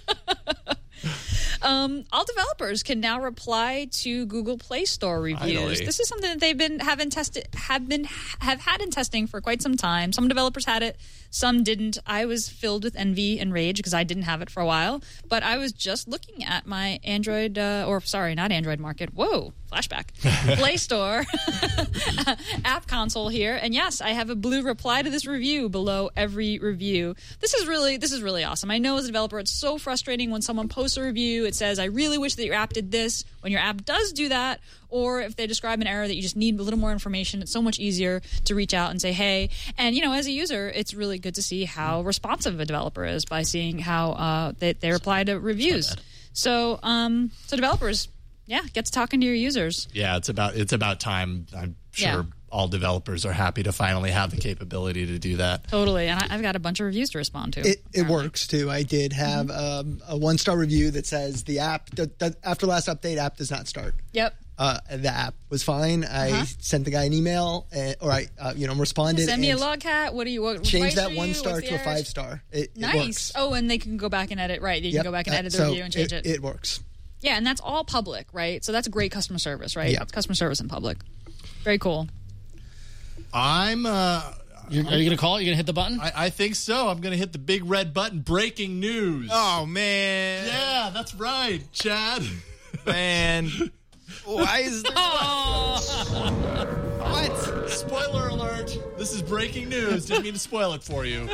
Um, all developers can now reply to Google Play Store reviews. Finally. This is something that they've been having tested, have been have had in testing for quite some time. Some developers had it, some didn't. I was filled with envy and rage because I didn't have it for a while. But I was just looking at my Android, uh, or sorry, not Android Market. Whoa, flashback. Play Store app console here, and yes, I have a blue reply to this review below every review. This is really this is really awesome. I know as a developer, it's so frustrating when someone posts a review. It says, "I really wish that your app did this." When your app does do that, or if they describe an error that you just need a little more information, it's so much easier to reach out and say, hey. And, you know, as a user, it's really good to see how responsive a developer is by seeing how uh, they, they reply to reviews. So, um, so developers, yeah, get to talking to your users. Yeah, it's about it's about time. I'm sure Yeah. all developers are happy to finally have the capability to do that. Totally. And I, I've got a bunch of reviews to respond to. It, it works too. I did have um, a one star review that says the app, the, the, after last update, app does not start. Yep. Uh, the app was fine. I Uh-huh. sent the guy an email, and, or I, uh, you know, responded. Send me a and log cat. What do you what Change advice that are one you? star What's to the a errors? five star. It, it Nice. works. Oh, and they can go back and edit. Right. You Yep. can go back and Uh, edit the so review and change it. It works. Yeah, and that's all public, right? So that's great customer service, right? Yeah. It's customer service in public. Very cool. I'm. Uh, You're, are you going to call it? You're going to hit the button? I, I think so. I'm going to hit the big red button. Breaking news. Oh man, Yeah, that's right, Chad. man. Why is there What? Spoiler alert. This is breaking news. Didn't mean to spoil it for you.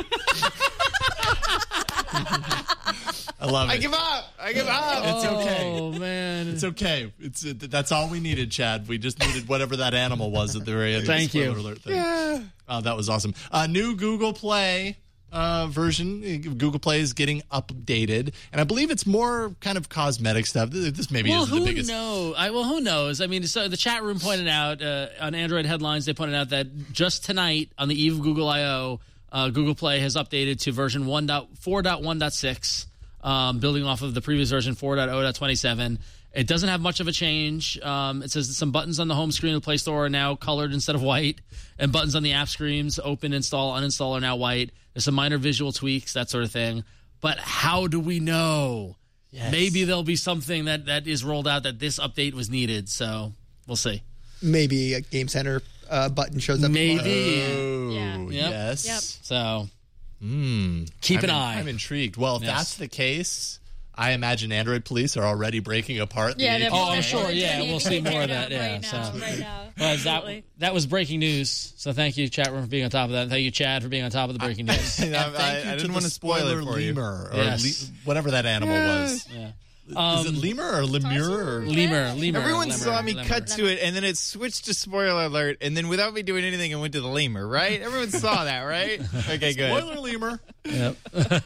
I love it. I give up. I give up. It's okay. Oh, man. It's okay. It's uh, that's all we needed, Chad. We just needed whatever that animal was at the very end. of the Thank you. spoiler alert thing. Yeah. Oh, that was awesome. Uh, new Google Play uh, version. Google Play is getting updated, and I believe it's more kind of cosmetic stuff. This this maybe Well, is who the biggest. knows? I, well, who knows? I mean, so the chat room pointed out uh, on Android headlines. They pointed out that just tonight, on the eve of Google I O, uh, Google Play has updated to version one point four point one point six, um, building off of the previous version four point oh point twenty-seven. It doesn't have much of a change. Um, it says that some buttons on the home screen of the Play Store are now colored instead of white, and buttons on the app screens, open, install, uninstall, are now white. There's some minor visual tweaks, that sort of thing. But how do we know? Yes. Maybe there'll be something that, that is rolled out that this update was needed. So we'll see. Maybe a Game Center uh, button shows up. Maybe. Oh, Yeah. Yep. yes. Yep. So Mm. keep I'm an in- eye. I'm intrigued. Well, if Yes. that's the case, I imagine Android police are already breaking apart. Yeah, the they're- Oh, I'm they're- sure, they're yeah, doing we'll it see more of right that, now, yeah, Right now, so. right now. Well, Absolutely. that, that was breaking news. So thank you, chat room, for being on top of that. And thank you, Chad, for being on top of the breaking news. And I- thank you I to didn't the want to spoil it spoiler for you. lemur, or Yes. le- whatever that animal was. Yeah. Is it lemur or lemur? Or Lemur, lemur. Everyone lemur, saw me lemur. cut to it, and then it switched to spoiler alert, and then without me doing anything, it went to the lemur, right? Everyone saw that, right? Okay, good. Spoiler lemur. Yep.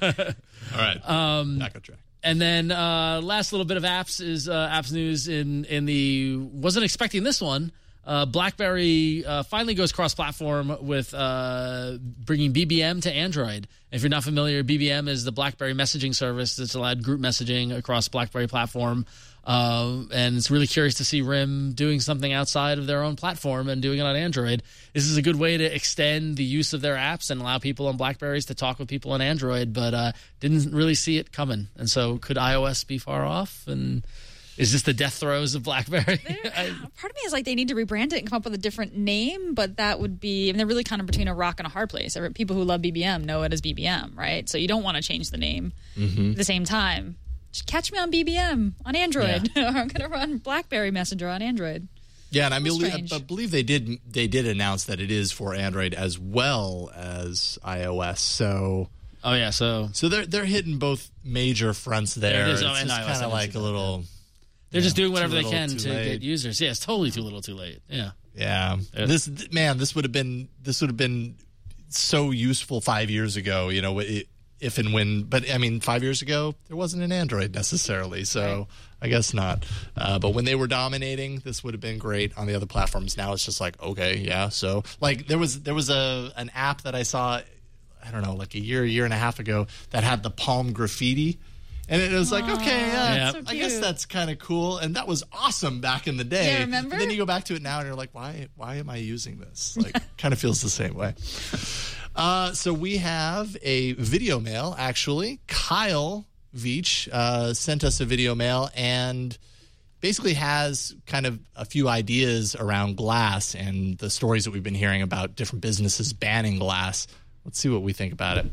All right. Um, Back on track. And then uh, last little bit of apps is uh, apps news in in the wasn't expecting this one. Uh, BlackBerry uh, finally goes cross-platform with uh, bringing B B M to Android. If you're not familiar, B B M is the BlackBerry messaging service that's allowed group messaging across BlackBerry platform. Uh, and it's really curious to see R I M doing something outside of their own platform and doing it on Android. This is a good way to extend the use of their apps and allow people on BlackBerries to talk with people on Android, but uh, didn't really see it coming. And so could iOS be far off? And Is this the death throes of BlackBerry? I, Part of me is like they need to rebrand it and come up with a different name, but that would be, I mean, they're really kind of between a rock and a hard place. People who love B B M know it as B B M, right? So you don't want to change the name Mm-hmm. at the same time. Just catch me on B B M on Android. Yeah. I'm going to run BlackBerry Messenger on Android. Yeah, and I, mean, Strange. I believe they did they did announce that it is for Android as well as iOS. So oh yeah, so so they're they're hitting both major fronts there. Yeah, it is. it's Oh, and just iOS, kind I of didn't like see a that, little. they're just Yeah, doing whatever too they little, can too to late. get users. Yeah, it's totally too little, too late. Yeah. Yeah, Yeah. this man, this would have been this would have been so useful five years ago. You know, it, if and when. But I mean, five years ago there wasn't an Android necessarily, so I guess not. Uh, but when they were dominating, this would have been great on the other platforms. Now it's just like, okay, yeah. So like there was there was a an app that I saw, I don't know, like a year, year and a half ago that had the Palm graffiti. And it was like, okay, yeah, Yeah. So I guess cute. that's kind of cool, and that was awesome back in the day. Yeah, remember? But then you go back to it now, and you're like, why? Why am I using this? Like, kind of feels the same way. Uh, so we have a video mail. Actually, Kyle Veach uh, sent us a video mail, and basically has kind of a few ideas around glass and the stories that we've been hearing about different businesses banning glass. Let's see what we think about it.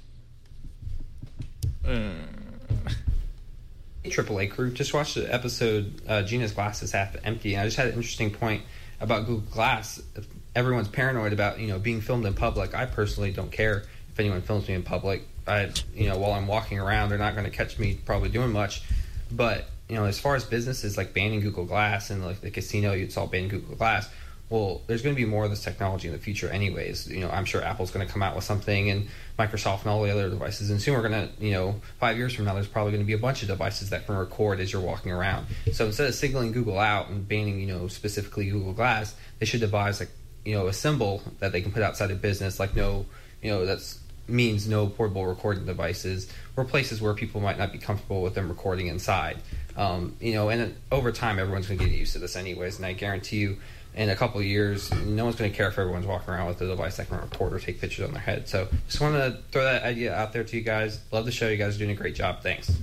triple A crew just watched the episode uh, Gina's glass is half empty, and I just had an interesting point about Google Glass. If everyone's paranoid about, you know, being filmed in public. I personally don't care if anyone films me in public. I, you know, while I'm walking around, they're not going to catch me probably doing much. But, you know, as far as businesses like banning Google Glass and like the casino, it's all banning Google Glass. Well, there's going to be more of this technology in the future anyways. You know, I'm sure Apple's going to come out with something, and Microsoft and all the other devices. And soon we're going to, you know, five years from now, there's probably going to be a bunch of devices that can record as you're walking around. So instead of signaling Google out and banning, you know, specifically Google Glass, they should devise, like, you know, a symbol that they can put outside of business, like no, you know, that's means no portable recording devices, or places where people might not be comfortable with them recording inside. Um, you know, and over time, everyone's going to get used to this anyways, and I guarantee you, in a couple of years, no one's going to care if everyone's walking around with a device that can record or take pictures on their head. So just want to throw that idea out there to you guys. Love the show. You guys are doing a great job. Thanks.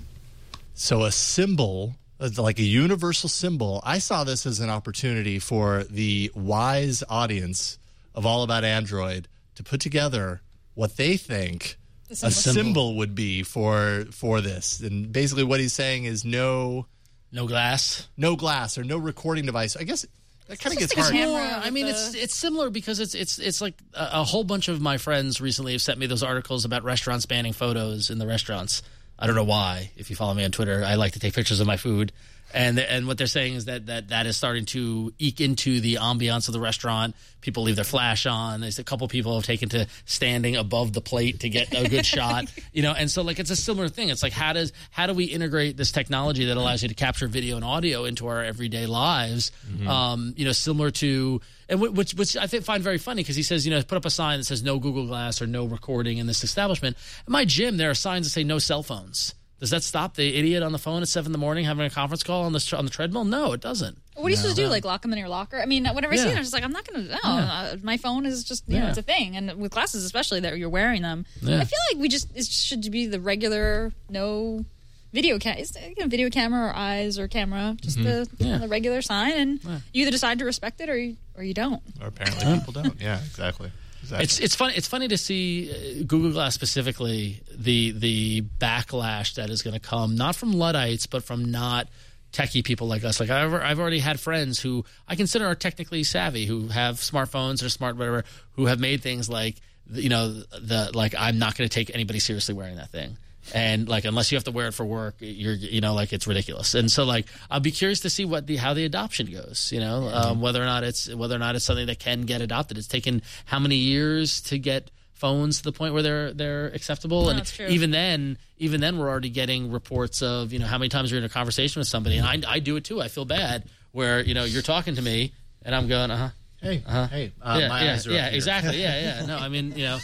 So a symbol, like a universal symbol, I saw this as an opportunity for the wise audience of All About Android to put together what they think a symbol, symbol would be for for this. And basically what he's saying is no... No glass. No glass or no recording device. I guess... That kind of gets like a hard. camera. More, I mean, the- it's it's similar because it's it's it's like a, a whole bunch of my friends recently have sent me those articles about restaurants banning photos in the restaurants. I don't know why. If you follow me on Twitter, I like to take pictures of my food, and and what they're saying is that that, that is starting to eke into the ambiance of the restaurant. People leave their flash on. There's a couple people have taken to standing above the plate to get a good shot, you know. And so, like, it's a similar thing. It's like how does how do we integrate this technology that allows you to capture video and audio into our everyday lives? Mm-hmm. Um, you know, similar to and which which I think find very funny because he says, you know, put up a sign that says no Google Glass or no recording in this establishment. In my gym, there are signs that say no cell phones. Does that stop the idiot on the phone at seven in the morning having a conference call on the on the treadmill? No, it doesn't. What are you supposed to do? Like lock them in your locker? I mean, whenever I see Yeah. them, I'm just like, I'm not going to. No, Yeah. uh, my phone is just, you know, Yeah. it's a thing. And with glasses, especially that you're wearing them, Yeah. I feel like we just it should be the regular no video cam, you know, video camera or eyes or camera, just the Yeah. the regular sign, and you either decide to respect it or you, or you don't. Or apparently people don't. Yeah, exactly. Exactly. It's it's funny. It's funny to see uh, Google Glass specifically the the backlash that is going to come not from Luddites but from not techie people like us. Like I've I've already had friends who I consider are technically savvy, who have smartphones or smart whatever, who have made things like, you know, the like I'm not going to take anybody seriously wearing that thing. And like, unless you have to wear it for work, you're, you know, like it's ridiculous. And so like, I'll be curious to see what the, how the adoption goes, you know, um, whether or not it's, whether or not it's something that can get adopted. It's taken how many years to get phones to the point where they're, they're acceptable. No, and that's true. even then, even then we're already getting reports of, you know, how many times you're in a conversation with somebody. And I, I do it too. I feel bad where, you know, you're talking to me and I'm going, uh-huh. Hey, Uh-huh. hey, uh, yeah, my yeah, eyes are yeah, up here. exactly. Yeah, yeah. No, I mean, you know,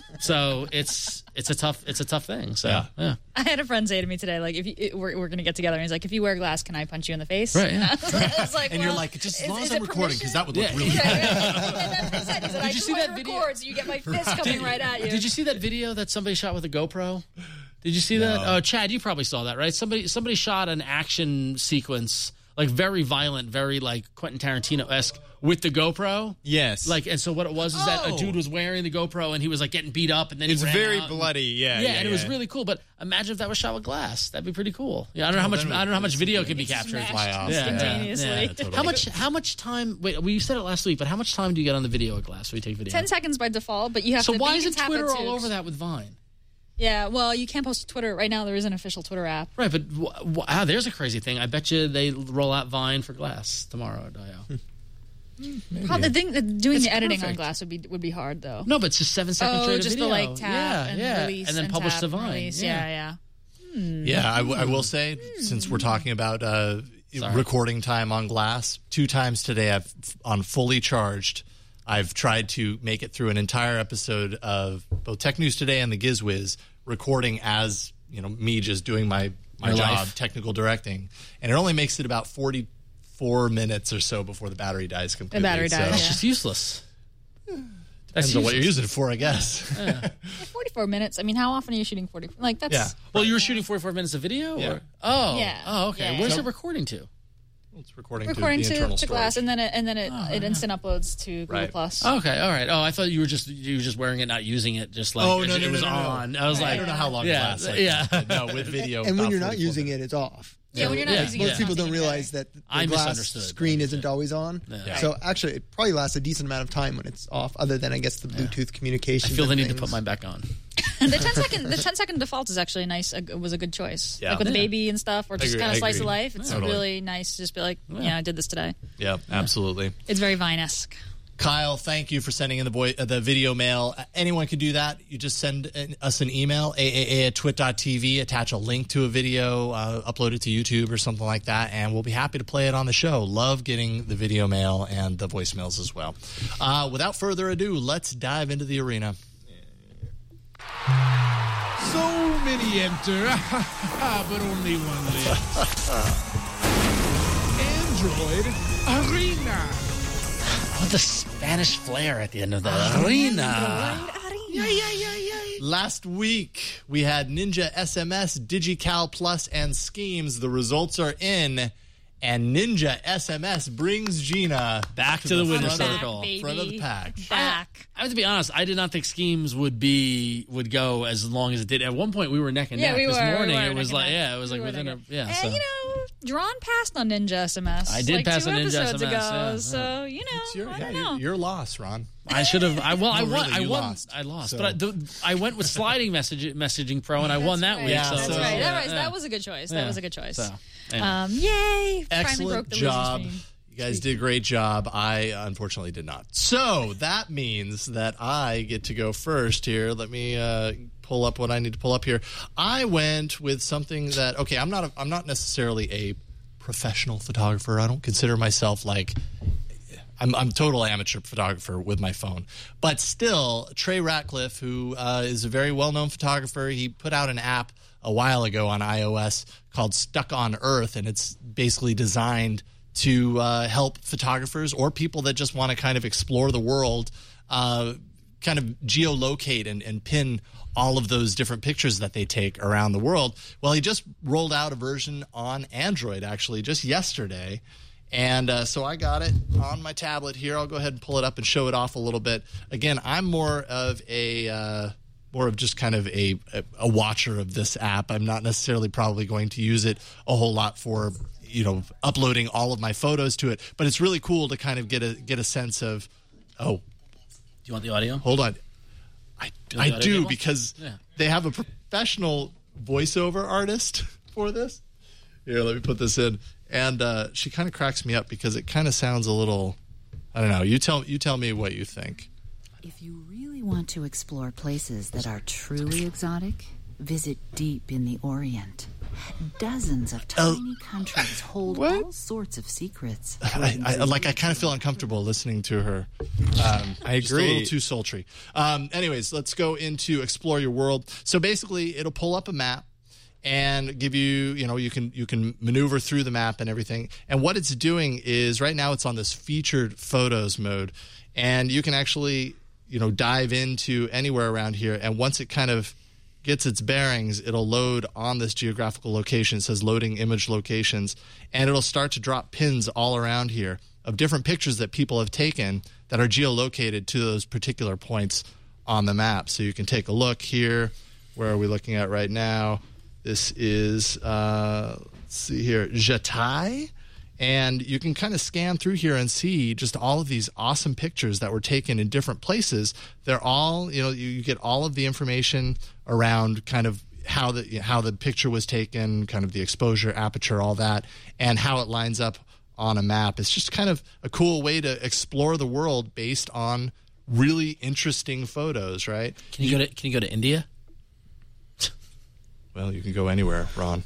so it's it's a tough it's a tough thing. So Yeah. yeah. I had a friend say to me today, like, if you, it, we're, we're going to get together, and he's like, if you wear glass, can I punch you in the face? Right, yeah. I was like, And you're well, like, just as is- long is as I'm it recording, because that would look Yeah. really Yeah, bad. yeah. And that's what he said. He said, I you just see want that to video? record, so you get my fist coming right at you. Did you see that video that somebody shot with a GoPro? Did you see that? Oh, Chad, you probably saw that, right? Somebody somebody shot an action sequence, like very violent, very like Quentin Tarantino-esque, with the GoPro. Yes. Like, and so what it was is that a Oh. dude was wearing the GoPro and he was like getting beat up, and then It's he ran very out and- bloody. Yeah. Yeah, Yeah. and it was yeah. really cool. But imagine if that was shot with glass. That'd be pretty cool. Yeah, I don't know how much. then I don't know how much it's- video can be captured. Smashed Fly off. Yeah, instantaneously. yeah, totally. How much? How much time? Wait, well, you said it last week, but how much time do you get on the video at glass when you take video? Ten seconds by default, but you have So to. why but you isn't can tap Twitter it all to- over that with Vine? Yeah, well, you can't post to Twitter right now. There is an official Twitter app. Right, but w- w- ah, there's a crazy thing. I bet you they roll out Vine for glass tomorrow, Dio. Probably, the thing that doing It's the editing on perfect. glass would be would be hard though. No, but it's just seven seconds oh, straight of just video. the like tap yeah, and yeah. release and then publish tap to and Vine. release. Yeah. Yeah, yeah. Yeah, I, w- I will say, since we're talking about uh, Sorry. recording time on glass, two times today I've on fully charged. I've tried to make it through an entire episode of both Tech News Today and the GizWiz, recording as you know me just doing my my Your job, life. technical directing, and it only makes it about forty-four minutes or so before the battery dies completely. battery so dies, That's yeah. just useless. That's Depends on what you're useless. using it for, I guess. Yeah, forty-four minutes. I mean, how often are you shooting forty? Like that's Yeah. Well, you were shooting forty-four minutes of video? Yeah. Or? Oh. Yeah. Oh, okay. Yeah. Where's So- it recording to? It's recording, recording to the to, internal to storage. glass, and then it, and then it, Oh, it instant uploads to Google Right. Plus. Okay, all right. Oh, I thought you were just you were just wearing it, not using it, just like Oh, it, no, no, it was no, no, no. on. I was I like, don't know how long yeah, it lasts. Like, yeah. but no, with video. And when about you're not forty-four using minutes. it, it's off. Yeah, when you're not Yeah. using Most it, people it's don't not realize better. that the I glass misunderstood. screen isn't always on. Yeah. So actually, it probably lasts a decent amount of time when it's off, other than I guess the Bluetooth I communication. feel the need to put mine back on. the ten second the ten second default is actually nice. It was a good choice. Yeah. Like with the Yeah. baby and stuff, or just agree, kind I of slice agree. of life. It's Totally. really nice to just be like, yeah, I did this today. Yeah, absolutely. It's very Vine-esque. Kyle, thank you for sending in the boy, uh, the video mail. Uh, anyone can do that. You just send in, us an email, A A A at twit dot T V, attach a link to a video, uh, upload it to YouTube or something like that, and we'll be happy to play it on the show. Love getting the video mail and the voicemails as well. Uh, without further ado, let's dive into the arena. So many enter, but only one lives. Android Arena. I want the Spanish flair at the end of the arena. Last week, we had Ninja S M S, DigiCal Plus, and Schemes. The results are in, and Ninja S M S brings Gina Back to the winner's front of- circle. Baby. front of the pack. Back. I have to be honest. I did not think Schemes would be would go as long as it did. At one point, we were neck and Yeah, neck. we this were. we morning, were it was neck like and neck. yeah, it was We like were within neck a and- yeah. And So. you know, Drawn passed on Ninja S M S. I did like pass two on Ninja episodes S M S, ago. yeah, yeah. So you know, It's your, I yeah, don't your, know. your loss, Ron. I should have. I well, I No, won. really, I you won. lost. I lost, So- but I, the, I went with sliding message, messaging pro, and I won that That's week. right. Yeah, so, That's so- right. yeah, That, was, yeah. that was a good choice. That Yeah. was a good choice. So, anyway. Um, yay! Finally Excellent broke the job. losing streak. You guys did a great job. I unfortunately did not. So that means that I get to go first here. Let me uh, pull up what I need to pull up here. I went with something that okay. I'm not. A, I'm not necessarily a professional photographer. I don't consider myself like. I'm, I'm total amateur photographer with my phone. But still, Trey Ratcliffe, who uh, is a very well-known photographer, he put out an app a while ago on iOS called Stuck on Earth, and it's basically designed to uh, help photographers or people that just want to kind of explore the world, uh, kind of geolocate and, and pin all of those different pictures that they take around the world. Well, he just rolled out a version on Android, actually, just yesterday. And uh, so I got it on my tablet here. I'll go ahead and pull it up and show it off a little bit. Again, I'm more of a uh, more of just kind of a, a a watcher of this app. I'm not necessarily probably going to use it a whole lot for you know uploading all of my photos to it. But it's really cool to kind of get a get a sense of oh, Do you want the audio? hold on, I Do you want the I audio do table? because Yeah. they have a professional voiceover artist for this. Here, let me put this in. And uh, she kind of cracks me up because it kind of sounds a little, I don't know. You tell you tell me what you think. If you really want to explore places that are truly exotic, visit deep in the Orient. Dozens of tiny countries hold all sorts of secrets. I, I like. I kind of feel uncomfortable listening to her. Um, I just a agree. little too sultry. Um, anyways, let's go into Explore Your World. So basically, it'll pull up a map and give you, you know, you can you can maneuver through the map and everything. And what it's doing is right now it's on this featured photos mode, and you can actually, you know, dive into anywhere around here. And once it kind of gets its bearings, it'll load on this geographical location. It says loading image locations, and it'll start to drop pins all around here of different pictures that people have taken that are geolocated to those particular points on the map. So you can take a look here. Where are we looking at right now? This is, uh, let's see here, Jatai. And you can kind of scan through here and see just all of these awesome pictures that were taken in different places. They're all, you know, you, you get all of the information around kind of how the how the picture was taken, kind of the exposure, aperture, all that, and how it lines up on a map. It's just kind of a cool way to explore the world based on really interesting photos, right? Can you go to Can you go to India? Well, you can go anywhere, Ron.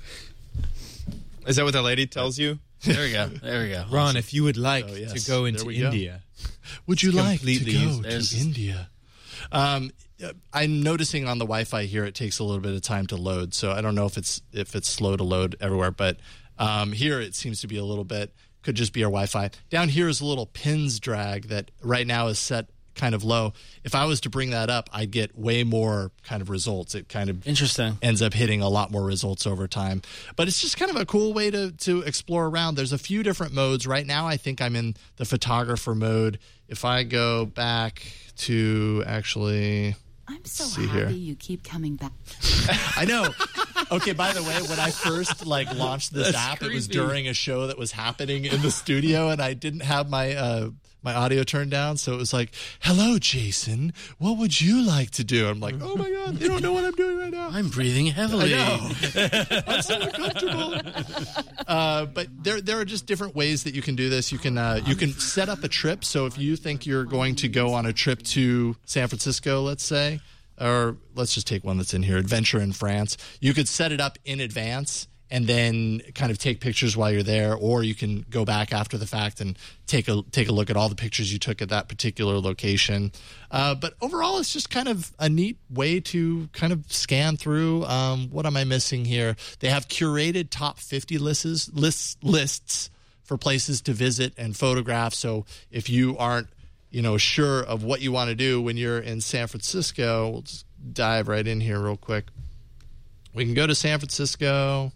Is that what that lady tells you? There we go. There we go. Ron, awesome. If you would like oh, yes. to go into India, go. would you like to go There's... to India? Um, I'm noticing on the Wi-Fi here it takes a little bit of time to load, so I don't know if it's if it's slow to load everywhere. But um, here it seems to be a little bit. Could just be our Wi-Fi. Down here is a little pins drag that right now is set kind of low. If I was to bring that up, I'd get way more kind of results. It kind of interesting ends up hitting a lot more results over time. But it's just kind of a cool way to to explore around. There's a few different modes. Right now, I think I'm in the photographer mode. If I go back to actually... I'm so see happy here. You keep coming back. I know. Okay, by the way, when I first like launched this That's app, creepy. it was during a show that was happening in the studio, and I didn't have my uh, my audio turned down, so it was like, "Hello, Jason. What would you like to do?" I'm like, "Oh my god, they don't know what I'm doing right now. I'm breathing heavily. I know. I'm so uncomfortable." Uh, but there there are just different ways that you can do this. You can uh, you can set up a trip. So if you think you're going to go on a trip to San Francisco, let's say, or let's just take one that's in here, Adventure in France, you could set it up in advance and then kind of take pictures while you're there, or you can go back after the fact and take a take a look at all the pictures you took at that particular location. Uh, but overall, it's just kind of a neat way to kind of scan through. Um, what am I missing here? They have curated top fifty lists, lists lists for places to visit and photograph. So if you aren't, you know, sure of what you want to do when you're in San Francisco, we'll just dive right in here real quick. We can go to San Francisco.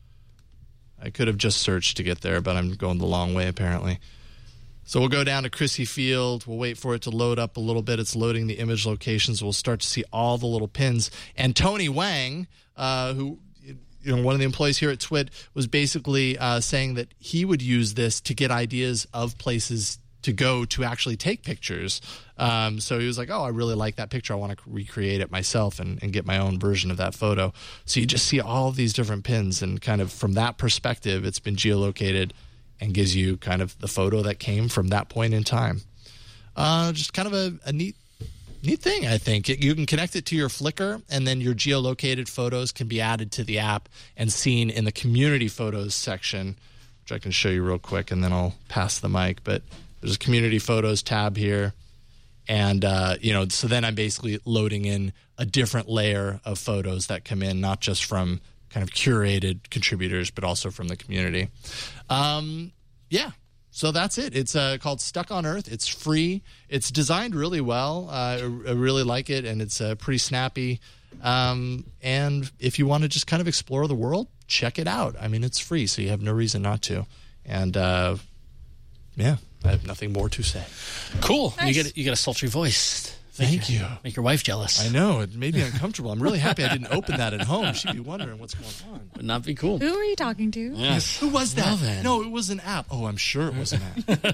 I could have just searched to get there, but I'm going the long way apparently. So we'll go down to Crissy Field. We'll wait for it to load up a little bit. It's loading the image locations. We'll start to see all the little pins. And Tony Wang, uh, who, you know, one of the employees here at Twit, was basically uh, saying that he would use this to get ideas of places to go to actually take pictures. Um, so he was like, oh, I really like that picture. I want to recreate it myself and, and get my own version of that photo. So you just see all of these different pins, and kind of from that perspective, it's been geolocated and gives you kind of the photo that came from that point in time. Uh, just kind of a, a neat neat thing, I think. It, you can connect it to your Flickr, and then your geolocated photos can be added to the app and seen in the community photos section, which I can show you real quick, and then I'll pass the mic. But there's a community photos tab here. And, uh, you know, so then I'm basically loading in a different layer of photos that come in, not just from kind of curated contributors, but also from the community. Um, yeah, so that's it. It's uh, called Stuck on Earth. It's free. It's designed really well. Uh, I, I really like it, and it's uh, pretty snappy. Um, and if you want to just kind of explore the world, check it out. I mean, it's free, so you have no reason not to. And, uh, yeah. I have nothing more to say. Cool. Nice. You get you get a sultry voice. Thank make you. Make your wife jealous. I know. It made me uncomfortable. I'm really happy I didn't open that at home. She'd be wondering what's going on. Would not be cool. Who are you talking to? Yes. Who was that? Well, then. No, it was an app. Oh, I'm sure it was an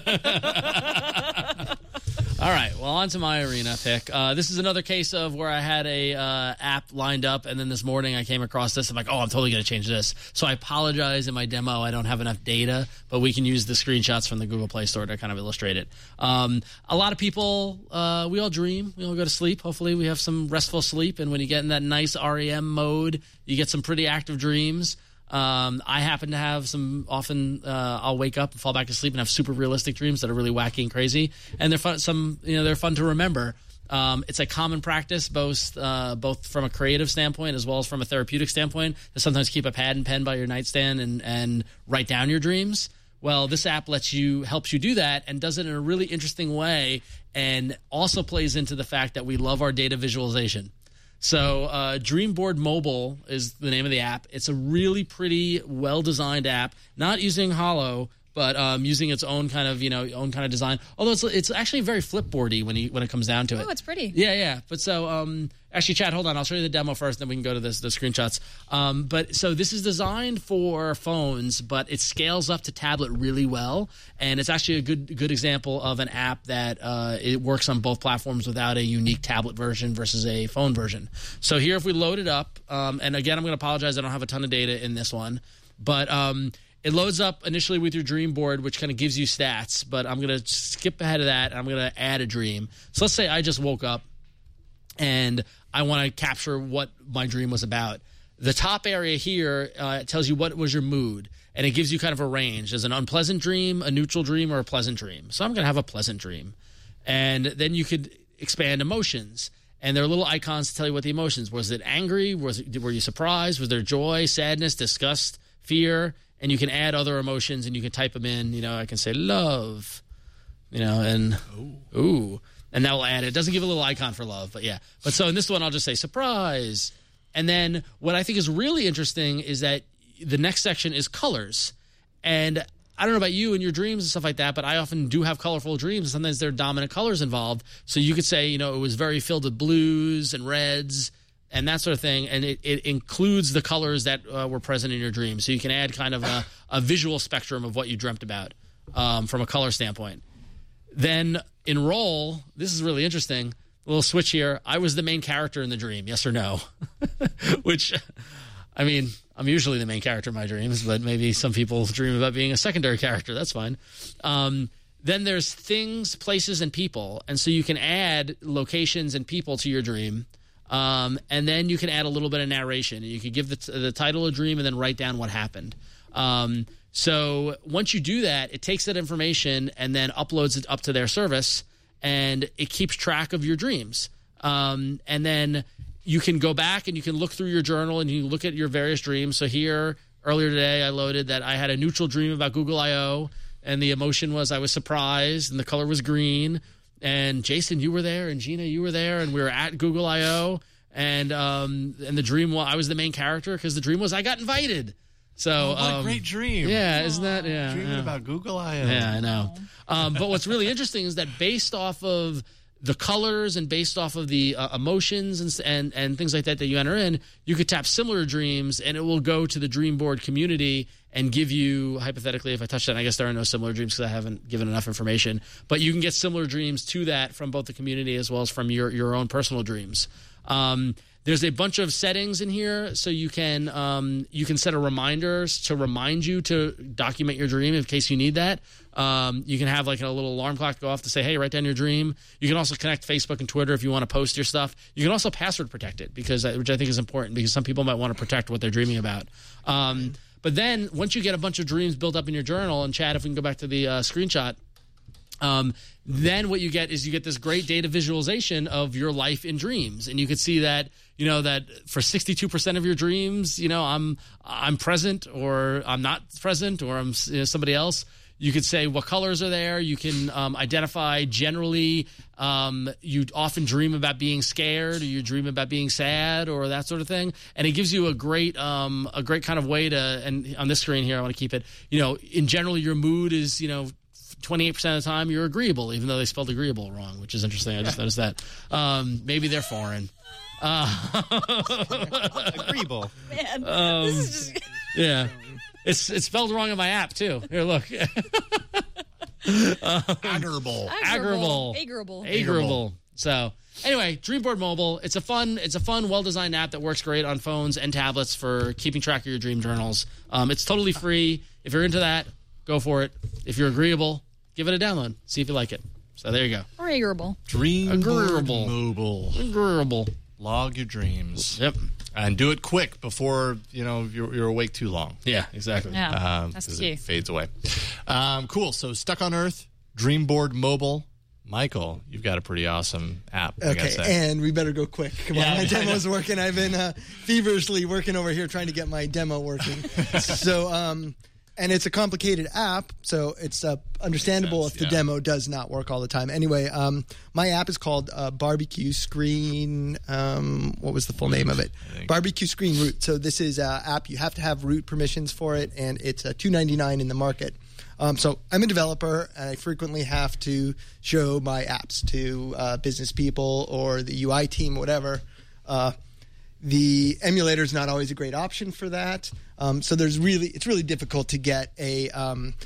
app. All right, well, on to my arena pick. Uh, this is another case of where I had a uh, app lined up, and then this morning I came across this. I'm like, oh, I'm totally going to change this. So I apologize in my demo. I don't have enough data, but we can use the screenshots from the Google Play Store to kind of illustrate it. Um, a lot of people, uh, we all dream. We all go to sleep. Hopefully we have some restful sleep, and when you get in that nice R E M mode, you get some pretty active dreams. Um, I happen to have some, often uh, I'll wake up and fall back to sleep and have super realistic dreams that are really wacky and crazy. And they're fun, some, you know, they're fun to remember. Um, it's a common practice, both uh, both from a creative standpoint as well as from a therapeutic standpoint, to sometimes keep a pad and pen by your nightstand and, and write down your dreams. Well, this app lets you, helps you do that, and does it in a really interesting way, and also plays into the fact that we love our data visualization. So uh, Dreamboard Mobile is the name of the app. It's a really pretty, well-designed app, not using Holo, but um, using its own kind of, you know, own kind of design. Although it's it's actually very flipboardy when you when it comes down to it. Oh, it's pretty. Yeah, yeah. But so, um, actually, Chad, hold on. I'll show you the demo first, then we can go to this, the screenshots. Um, but so this is designed for phones, but it scales up to tablet really well, and it's actually a good good example of an app that uh, it works on both platforms without a unique tablet version versus a phone version. So here, if we load it up, um, and again, I'm going to apologize, I don't have a ton of data in this one, but um, it loads up initially with your dream board, which kind of gives you stats, but I'm going to skip ahead of that, and I'm going to add a dream. So let's say I just woke up, and I want to capture what my dream was about. The top area here uh, tells you what was your mood, and it gives you kind of a range. There's an unpleasant dream, a neutral dream, or a pleasant dream. So I'm going to have a pleasant dream. And then you could expand emotions, and there are little icons to tell you what the emotions. Was it angry? Was it, were you surprised? Was there joy, sadness, disgust, fear? And you can add other emotions, and you can type them in. You know, I can say love, you know, and ooh. ooh. And that will add it. It doesn't give a little icon for love, but yeah. But so in this one, I'll just say surprise. And then what I think is really interesting is that the next section is colors. And I don't know about you and your dreams and stuff like that, but I often do have colorful dreams. And sometimes there are dominant colors involved. So you could say, you know, it was very filled with blues and reds and that sort of thing. And it, it includes the colors that uh, were present in your dream. So you can add kind of a, a visual spectrum of what you dreamt about um, from a color standpoint. Then in role, this is really interesting. A little switch here. I was the main character in the dream, yes or no? Which, I mean, I'm usually the main character in my dreams, but maybe some people dream about being a secondary character. That's fine. Um, then there's things, places, and people. And so you can add locations and people to your dream. Um, and then you can add a little bit of narration. And you could give the, t- the title of the dream and then write down what happened. Um, so once you do that, it takes that information and then uploads it up to their service, and it keeps track of your dreams. Um, and then you can go back and you can look through your journal and you look at your various dreams. So here, earlier today, I loaded that I had a neutral dream about Google I O, and the emotion was I was surprised, and the color was green. And Jason, you were there, and Gina, you were there, and we were at Google I O. And um, and the dream was I was the main character because the dream was I got invited. So oh, what um, a great dream! Yeah, isn't that yeah? Dreaming yeah. about Google I O. Yeah, I know. Um, but what's really interesting is that based off of the colors and based off of the uh, emotions and, and and things like that that you enter in, you could tap similar dreams, and it will go to the dream board community and give you, hypothetically, if I touch that, I guess there are no similar dreams because I haven't given enough information, but you can get similar dreams to that from both the community as well as from your, your own personal dreams. Um, there's a bunch of settings in here, so you can um, you can set a reminder to remind you to document your dream in case you need that. Um, you can have like a little alarm clock go off to say, hey, write down your dream. You can also connect Facebook and Twitter if you want to post your stuff. You can also password protect it, because which I think is important because some people might want to protect what they're dreaming about. Um, but then once you get a bunch of dreams built up in your journal, and Chad, if we can go back to the uh, screenshot, um, then what you get is you get this great data visualization of your life in dreams. And you can see that, you know, that for sixty-two percent of your dreams, you know, I'm I'm present or I'm not present or I'm you know, somebody else. You could say what colors are there. You can um, identify generally um, you often dream about being scared, or you dream about being sad, or that sort of thing. And it gives you a great um, a great kind of way to, and on this screen here, I want to keep it, you know, in general, your mood is, you know, twenty-eight percent of the time you're agreeable, even though they spelled agreeable wrong, which is interesting. I just noticed that. Um, maybe they're foreign. Uh, agreeable. Man, um, this is just... yeah. It's it's spelled wrong in my app, too. Here, look. um, Agreeable. Agreeable. Agreeable. Agreeable. So, anyway, Dreamboard Mobile. It's a fun, it's a fun, well-designed app that works great on phones and tablets for keeping track of your dream journals. Um, it's totally free. If you're into that, go for it. If you're agreeable, give it a download. See if you like it. So there you go. Or agreeable. Dreamboard Agreeable. Mobile. Agreeable. Log your dreams. Yep. And do it quick before, you know, you're, you're awake too long. Yeah, exactly. Yeah, um, that's 'cause key. it fades away. Um, cool. So Stuck on Earth, Dreamboard Mobile. Michael, you've got a pretty awesome app. I gotta Okay, say. and we better go quick. Come Yeah, on, my I demo's working. I've been uh, feverishly working over here trying to get my demo working. so, um, and it's a complicated app, so it's uh, understandable sense, if the yeah. demo does not work all the time. Anyway, um, my app is called uh, Barbecue Screen. Um, what was the full name of it? Barbecue Screen Root. So this is an app. You have to have root permissions for it, and it's uh, two ninety-nine in the market. Um, so I'm a developer, and I frequently have to show my apps to uh, business people or the U I team, whatever. Uh, the emulator is not always a great option for that. Um, so there's really it's really difficult to get a um,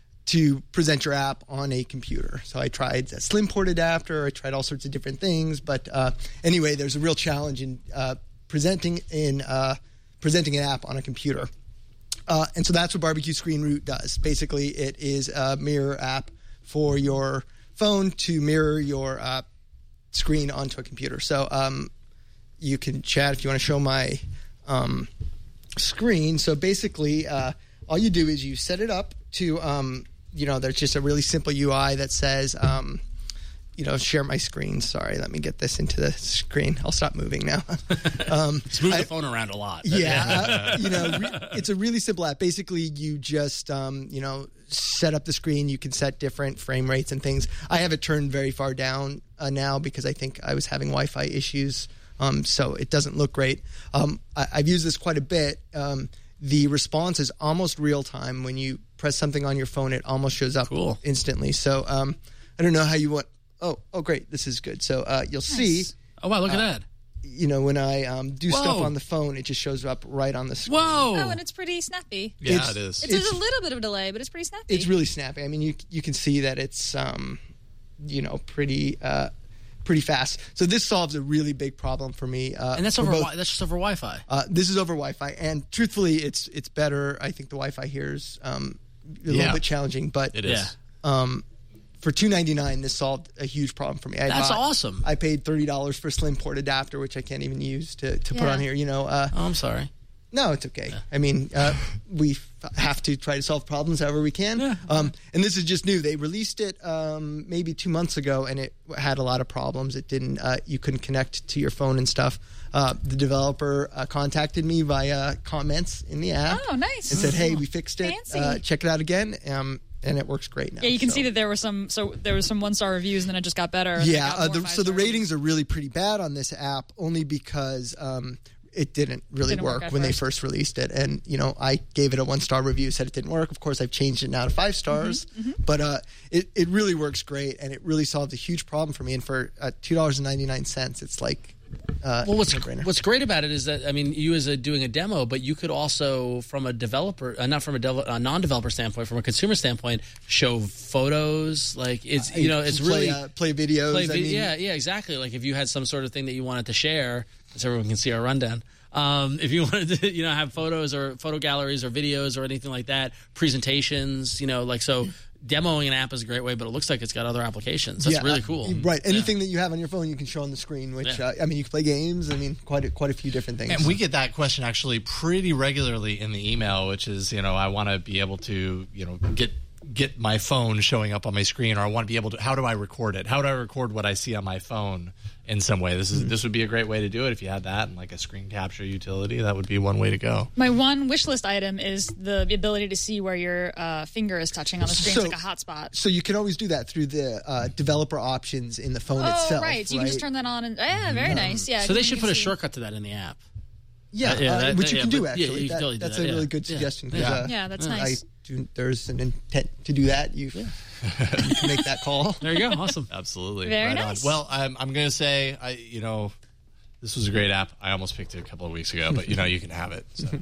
to present your app on a computer. So I tried a Slim Port adapter. I tried all sorts of different things, but uh, anyway, there's a real challenge in uh, presenting in uh, presenting an app on a computer. Uh, and so that's what Barbecue Screen Root does. Basically, it is a mirror app for your phone to mirror your uh, screen onto a computer. So um, you can chat if you want to show my um, screen. So basically, uh, all you do is you set it up to, um, you know, there's just a really simple U I that says, um, you know, share my screen. Sorry, let me get this into the screen. I'll stop moving now. um, Just move I, the phone around a lot. Yeah, uh, you know, re- it's a really simple app. Basically, you just, um, you know, set up the screen. You can set different frame rates and things. I have it turned very far down uh, now because I think I was having Wi-Fi issues, um, so it doesn't look great. Um, I- I've used this quite a bit. Um, the response is almost real time. When you press something on your phone, it almost shows up Cool. instantly. So um, I don't know how you want. Oh, oh, great! This is good. So uh, you'll see. Oh wow, look uh, at that. You know, when I um, do Whoa. stuff on the phone, it just shows up right on the screen. Whoa. Oh, and it's pretty snappy. Yeah, It's- it is. It's, It's- a little bit of a delay, but it's pretty snappy. It's really snappy. I mean, you you can see that it's um, you know, pretty uh, pretty fast. So this solves a really big problem for me. Uh, And that's for over. both- Wi- that's just over Wi-Fi. Uh, this is over Wi-Fi, and truthfully, it's it's better. I think the Wi-Fi here is um, a Yeah. little bit challenging, but It is. Yeah. um, for two ninety-nine, this solved a huge problem for me. I That's bought- awesome. I paid thirty dollars for a Slim Port adapter, which I can't even use to, to put Yeah. on here. You know, uh, Oh, I'm sorry. no, it's okay. I mean, uh, we f- have to try to solve problems however we can. Um, and this is just new. They released it um, maybe two months ago, and it had a lot of problems. It didn't. Uh, you couldn't connect to your phone and stuff. Uh, the developer uh, contacted me via comments in the app. Oh, nice. And said, "Hey, we fixed it. Fancy. Uh, check it out again." Um, and it works great now. Yeah, you can So- see that there were some. So there was some one star reviews, and then it just got better. and it Yeah, got uh, more the, so the five-star ratings are really pretty bad on this app, only because um, it didn't really Didn't work work at when they first. first released it. And you know, I gave it a one star review, said it didn't work. Of course, I've changed it now to five stars. Mm-hmm, But uh, it it really works great, and it really solved a huge problem for me. And for uh, two dollars and ninety nine cents, it's like. Uh, Well, what's no-brainer. what's great about it is that I mean, you as a doing a demo, but you could also, from a developer, uh, not from a, dev- a non-developer standpoint, from a consumer standpoint, show photos. Like it's you know, it's play, really uh, play videos. play I vid- mean, yeah, yeah, exactly. Like if you had some sort of thing that you wanted to share, so everyone can see our rundown. Um, if you wanted to, you know, have photos or photo galleries or videos or anything like that, presentations, you know, like so. Demoing an app is a great way, but it looks like it's got other applications. That's yeah, really uh, cool. Right. Anything that you have on your phone, you can show on the screen. Which Yeah. uh, I mean, you can play games. I mean, quite a, quite a few different things. And we get that question actually pretty regularly in the email, which is, you know, I want to be able to, you know, get get my phone showing up on my screen, or I want to be able to. How do I record it? How do I record what I see on my phone in some way? This is this would be a great way to do it if you had that and like a screen capture utility. That would be one way to go. My one wish list item is the ability to see where your uh, finger is touching on the screen. So- it's like a hotspot. So you can always do that through the uh, developer options in the phone Oh, itself. right. So you can just turn that on. and Yeah, very nice. Yeah. So they 'cause should you put a can see- shortcut to that in the app. Yeah, Uh, yeah, uh, that- which that- you yeah, can do but- yeah, actually. you can That- totally do that's that, a yeah. really good Yeah. suggestion. 'cause, Yeah. uh, Yeah, that's I nice. do, there's an intent to do that. You, you can make that call. There you go. Awesome. Absolutely. Very right nice. On. Well, I'm, I'm going to say, I you know, this was a great app. I almost picked it a couple of weeks ago, but, you know, you can have it. So.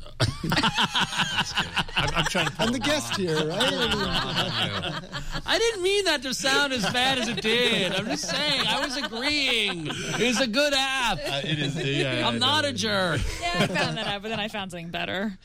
Just kidding. I'm, I'm trying to pull I'm the it guest off. here, right? I mean, You know. I didn't mean that to sound as bad as it did. I'm just saying. I was agreeing. It's a good app. Uh, it is. Yeah, I'm not a jerk. Yeah, I found that out, but then I found something better.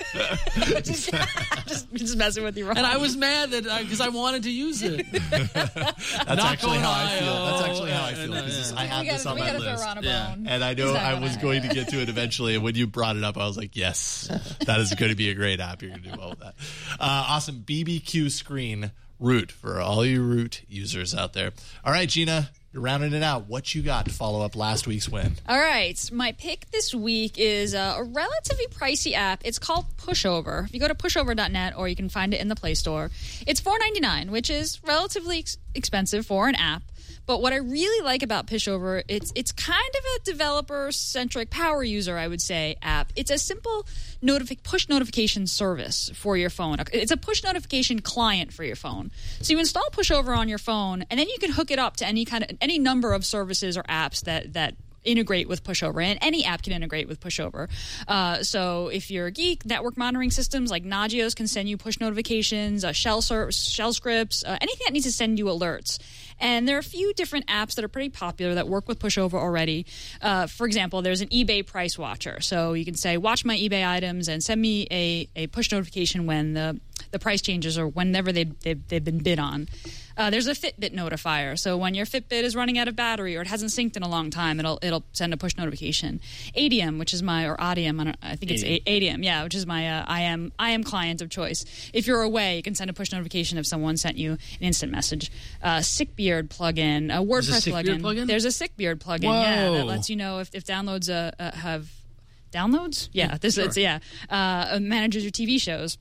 just, just, just messing with you, Ron. And I was mad that because I wanted to use it. That's Not actually going how I feel. I O. That's actually how I feel. Yeah, Because yeah. I have we this gotta, on we my gotta throw list. Ron a Yeah. bone. And I know He's not I gonna- was going to get to it eventually. And when you brought it up, I was like, yes, that is going to be a great app. You're going to do well with that. Uh, awesome. B B Q Screen Root for all you Root users out there. All right, Gina, you're rounding it out. What you got to follow up last week's win? All right. My pick this week is uh, a relatively pricey app. It's called Pushover. If you go to pushover dot net, or you can find it in the Play Store, it's four ninety-nine, which is relatively ex- expensive for an app. But what I really like about Pushover, it's it's kind of a developer-centric power user, I would say, app. It's a simple notifi- push notification service for your phone. It's a push notification client for your phone. So you install Pushover on your phone, and then you can hook it up to any kind of any number of services or apps that that integrate with Pushover, and any app can integrate with Pushover. Uh, so if you're a geek, network monitoring systems like Nagios can send you push notifications, uh, shell ser- shell scripts, uh, anything that needs to send you alerts. And there are a few different apps that are pretty popular that work with Pushover already. Uh, for example, there's an eBay price watcher. So you can say, watch my eBay items and send me a, a push notification when the, the price changes or whenever they, they've, they've been bid on. Uh, there's a Fitbit notifier. So when your Fitbit is running out of battery or it hasn't synced in a long time, it'll it'll send a push notification. A D M, which is my, or Audium, I, don't, I think it's A D M, yeah, which is my uh, I am I am client of choice. If you're away, you can send a push notification if someone sent you an instant message. Uh, Sickbeard plugin, a WordPress There's a plugin. plugin. There's a Sickbeard plugin, Whoa. yeah, that lets you know if, if downloads uh, uh, have downloads. Yeah, this sure. it's yeah uh, manages your T V shows.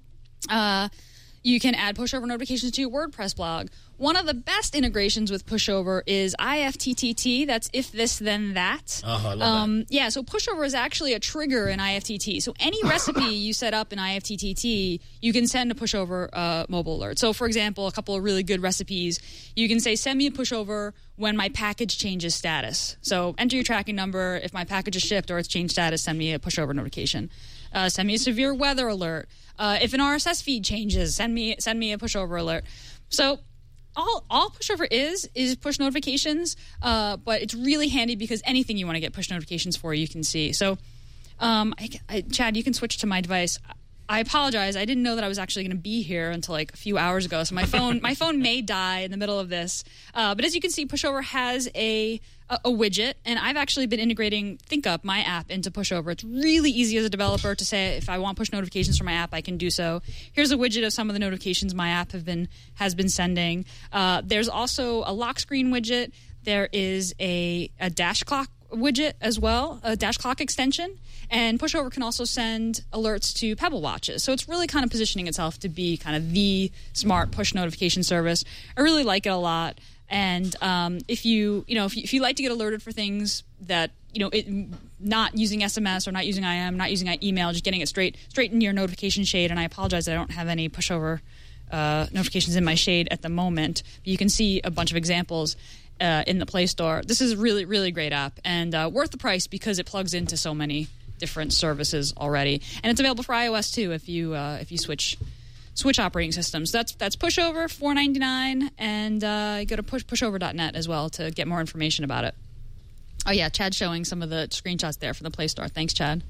Uh, You can add pushover notifications to your WordPress blog. One of the best integrations with Pushover is I F T T T. That's if this, then that. Oh, I love um, that. Yeah, so Pushover is actually a trigger in I F T T. So any recipe you set up in I F T T T, you can send a Pushover uh, mobile alert. So, for example, a couple of really good recipes, you can say, send me a Pushover when my package changes status. So enter your tracking number. If my package is shipped or it's changed status, send me a Pushover notification. Uh, send me a severe weather alert. Uh, if an R S S feed changes, send me send me a Pushover alert. So all all Pushover is is push notifications, uh, but it's really handy because anything you want to get push notifications for, you can see. So, um, I, I, Chad, you can switch to my device. I apologize. I didn't know that I was actually going to be here until like a few hours ago. So my phone my phone may die in the middle of this. Uh, but as you can see, Pushover has a, a a widget, and I've actually been integrating ThinkUp, my app, into Pushover. It's really easy as a developer to say if I want push notifications for my app, I can do so. Here's a widget of some of the notifications my app have been has been sending. Uh, there's also a lock screen widget. There is a a dash clock widget as well, a dash clock extension. And Pushover can also send alerts to Pebble watches. So it's really kind of positioning itself to be kind of the smart push notification service. I really like it a lot. And um, if you, you know, if you, if you like to get alerted for things that, you know, it, not using S M S or not using I M, not using email, just getting it straight straight into your notification shade. And I apologize, I don't have any Pushover uh, notifications in my shade at the moment. But you can see a bunch of examples uh, in the Play Store. This is a really, really great app and uh, worth the price because it plugs into so many different services already, and it's available for iOS too if you uh, if you switch switch operating systems. That's that's Pushover, four ninety-nine, and uh, you go to push pushover dot net as well to get more information about it. Oh yeah, Chad's showing some of the screenshots there from the Play Store. Thanks, Chad.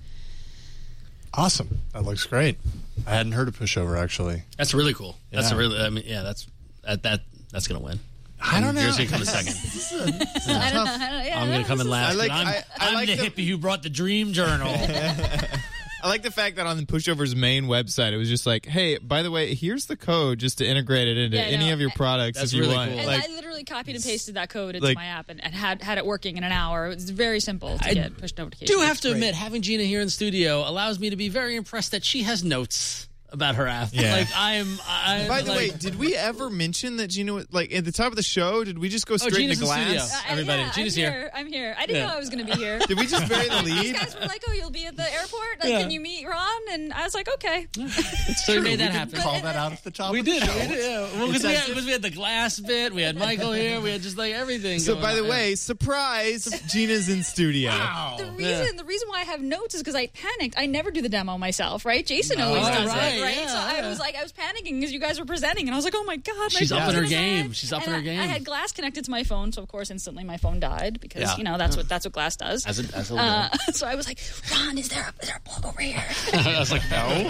Awesome, that looks great. I hadn't heard of Pushover actually. That's really cool. Yeah. That's a really. I mean, yeah, that's that, that that's gonna win. I don't know. Yours gonna come in second. I don't know, I don't, yeah, I'm gonna come in last. I like- but I'm, I- I I'm like the, the- hippie who brought the Dream Journal. I like the fact that on the Pushover's main website, it was just like, hey, by the way, here's the code just to integrate it into Yeah, I any know. of your products That's if you really want. cool. And Like, I literally copied and pasted that code into like- my app and, and had had it working in an hour. It was very simple to I get push notifications. do have to admit, having Gina here in the studio allows me to be very impressed that she has notes about her app. Yeah. Like I'm. I'm by the like, way, did we ever mention that Gina, like at the top of the show, did we just go Oh, straight Gina's into in studio. glass? Uh, Everybody, yeah, Gina's I'm here. here. I'm here. I didn't Yeah. know I was going to be here. Did we just bury the These lead? guys were like, "Oh, you'll be at the airport. Like, Yeah. can you meet Ron?" And I was like, "Okay." so we made that happen. Call that out at the top. We of the did. show. We did. Yeah. Well, because It's we, as had- if- 'cause we had the glass bit. We had Michael here. We had just like everything. So, going by the on. way, surprise, Gina's in studio. The reason the reason why I have notes is because I panicked. I never do the demo myself, right? Jason always Oh, does right, it, right? yeah, so I yeah. was like, I was panicking because you guys were presenting, and I was like, oh my god, my She's up phone's in her gonna die. game. She's up in And her I- game. I had glass connected to my phone, so of course instantly my phone died because Yeah. you know that's what that's what glass does. As a, as a Uh, so I was like, Ron, is there a, is there a plug over here? I was like, no.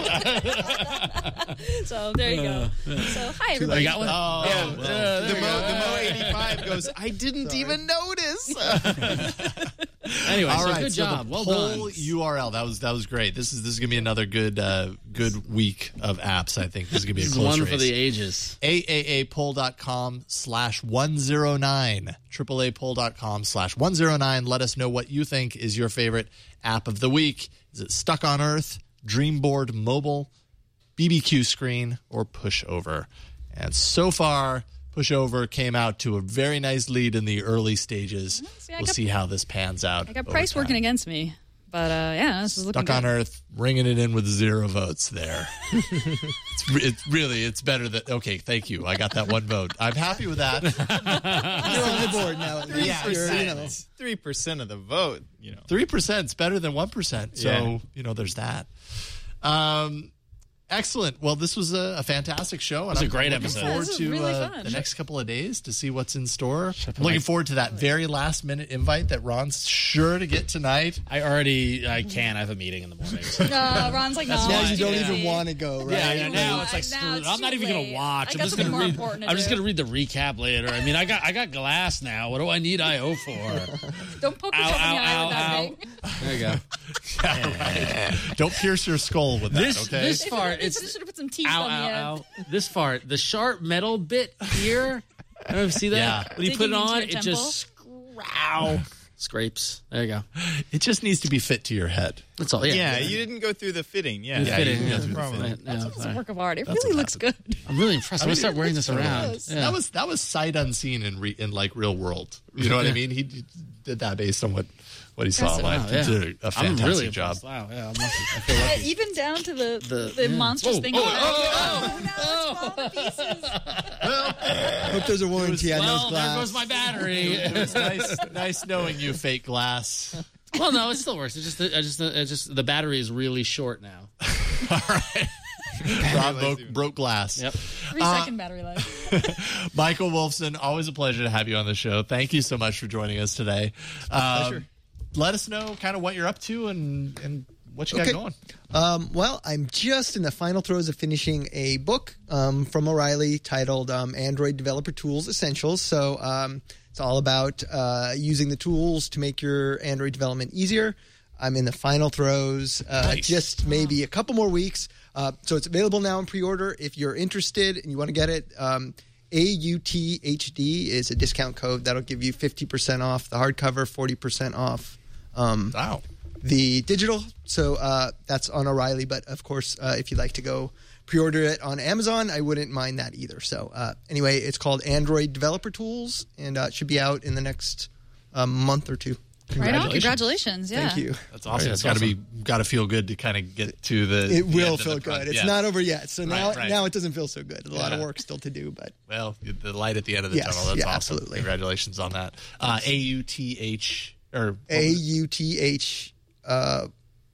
So there you go. So hi Oh, everybody. you got one? Oh, Yeah, yeah, the, there you Mo, go. the Mo eighty-five goes, I didn't even notice. Anyway, All so right, good so job. the Well poll done. U R L that was that was great. This is this is gonna be another good uh, good week of apps. I think this is gonna be a This is close one race. for the ages. A A A poll dot com slash one oh nine. triple A poll dot com slash one oh nine. Let us know what you think is your favorite app of the week. Is it Stuck on Earth, Dreamboard Mobile, B B Q Screen, or Pushover? And so far, Pushover came out to a very nice lead in the early stages. See, I we'll got- see how this pans out. I got over Price time. working against me. But uh, yeah, this is looking Stuck on good. Earth, ringing it in with zero votes there. it's, re- it's really, it's better that, okay, thank you. I got that one vote. I'm happy with that. You're on the board now. At least. Yeah, You're, you know. Three percent of the vote. You know, three percent is better than one percent. So, Yeah. you know, there's that. Um, excellent. Well, this was a, a fantastic show. And was a I'm great looking episode. forward This is to really uh, fun. the next couple of days to see what's in store. I'm looking forward to that very last minute invite that Ron's sure to get tonight. I already, I can. I have a meeting in the morning. So. Uh, Ron's like, no. Now you it's don't too even busy. want to go, right? Yeah, yeah, now Yeah, it's like now screw it. it's I'm not too even late. gonna watch. I I'm got just something gonna more read. important to I'm just do. gonna read the recap later. I mean, I got I got glass now. What do I need I O for? Don't poke Ow, yourself in the eye ow, with that ow, thing. There you go. Yeah, right. Don't pierce your skull with that, This okay? this part They it's should have put some teeth ow on the end. ow ow. This part, the sharp metal bit here. I don't know if you see that. Yeah. When you put it Digging into on, your it temple. just scrow scrapes. There you go. It just needs to be fit to your head. That's all. yeah, Yeah, you didn't go through the fitting. Yeah, Yeah, fitting. you can go Yeah, through the problem. fitting. Yeah, It's a yeah. work of art. It That's really what looks good. I'm really impressed. I'm gonna start wearing this around. Yeah. That was that was sight unseen in re, in like real world. You know what I mean? He d- did that based on what what he saw online. Wow, He yeah. did a I'm fantastic really job. impressed. Wow, yeah, I'm lucky. I feel Yeah, lucky. even down to the the, The- yeah. monstrous Whoa, thing. oh, on oh, it. Oh, no, it's falling to pieces. Hope there's a warranty on Well, those there glass. goes my battery. It's nice, nice knowing you, fake glass. Well, no, it still works. It's just, I just, it's just the battery is really short now. All right. Rob broke, broke glass. Yep. Three Uh, second battery life. Michael Wolfson, always a pleasure to have you on the show. Thank you so much for joining us today. Um, pleasure. Let us know kind of what you're up to and, and what you got Okay. going. Um, well, I'm just in the final throes of finishing a book um, from O'Reilly titled um, Android Developer Tools Essentials. So um, it's all about uh, using the tools to make your Android development easier. I'm in the final throws, uh, Nice. just maybe a couple more weeks. Uh, so it's available now in pre-order. If you're interested and you want to get it, um, A U T H D is a discount code that'll give you fifty percent off the hardcover, forty percent off um, Wow. the digital. So uh, that's on O'Reilly. But of course, uh, if you'd like to go pre-order it on Amazon, I wouldn't mind that either. So uh, anyway, it's called Android Developer Tools, and uh, it should be out in the next uh, month or two. Right on. Congratulations. Yeah. Thank you. That's awesome. Right, it's that's got to be got to feel good to kind of get to the. It the will end of feel the pro- good. It's yeah. not over yet. So now, Right, right. now it doesn't feel so good. There's a lot of Yeah. work still to do, but Well, the light at the end of the Yes, tunnel. That's yeah, awesome. absolutely. Congratulations on that. Uh, A U T H or A U T H. Uh,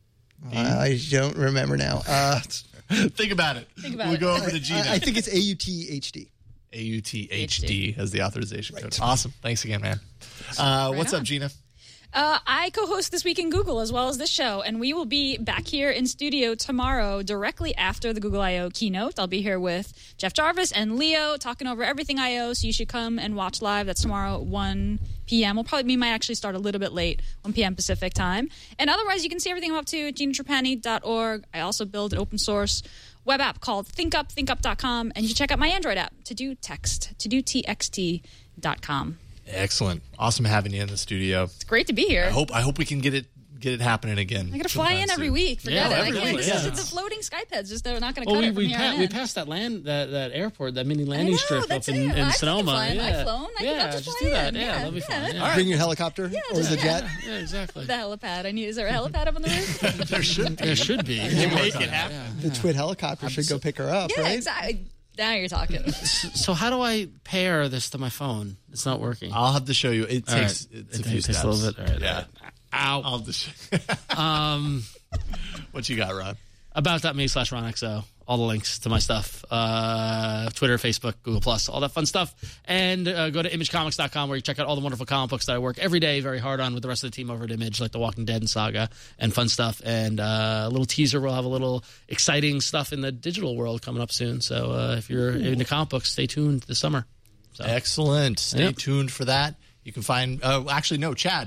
I don't remember now. Uh, think about it. Think about we'll it. go over to Gina. I, I think it's A U T H D. A U T H D as the authorization code. Awesome. Thanks again, man. Uh, what's on. up, Gina? Uh, I co-host This Week in Google as well as this show, and we will be back here in studio tomorrow directly after the Google I O keynote. I'll be here with Jeff Jarvis and Leo talking over everything I O, so you should come and watch live. That's tomorrow at one p.m. We'll probably, we might actually start a little bit late, one p.m. Pacific time. And otherwise, you can see everything I'm up to at gina trapani dot org. I also build an open source web app called ThinkUp, think up dot com, and you can check out my Android app, To Do Text, to do t x t dot com. Excellent. Awesome having you in the studio. It's great to be here. I hope I hope we can get it get it happening again. I gotta fly in every week. Forget Yeah, it. I every can't. week, It's, yeah. it's a floating Skype heads. Just they're not gonna Well, cut we it from we, here pa- on we in. passed that land that, that airport, that mini I landing know, strip that's up it. in, in I've Sonoma. flown. Yeah, I've flown. I can- yeah, I'll just just fly do that. in. Yeah, Yeah, that'll be yeah. fun. Yeah. All right. Bring your helicopter or just- the yeah. jet. Yeah, exactly. The helipad. I need. Is there a helipad up on the roof? There should be. There should be. You make it happen. The Twit helicopter should go pick her up, yeah, right? exactly. Now you're talking. So how do I pair this to my phone? It's not working. I'll have to show you. It All takes right. it's It a few takes a steps. little bit. All right, yeah. all right. Ow. I'll just Um, what you got, Ron? about.me slash RonXO. All the links to my stuff. Uh, Twitter, Facebook, Google Plus, all that fun stuff. And uh, go to image comics dot com where you check out all the wonderful comic books that I work every day very hard on with the rest of the team over at Image, like The Walking Dead and Saga and fun stuff. And uh, a little teaser, we'll have a little exciting stuff in the digital world coming up soon. So uh, if you're into comic books, stay tuned this summer. So. Excellent. Stay Yep. tuned for that. You can find. Uh, actually, no, Chad.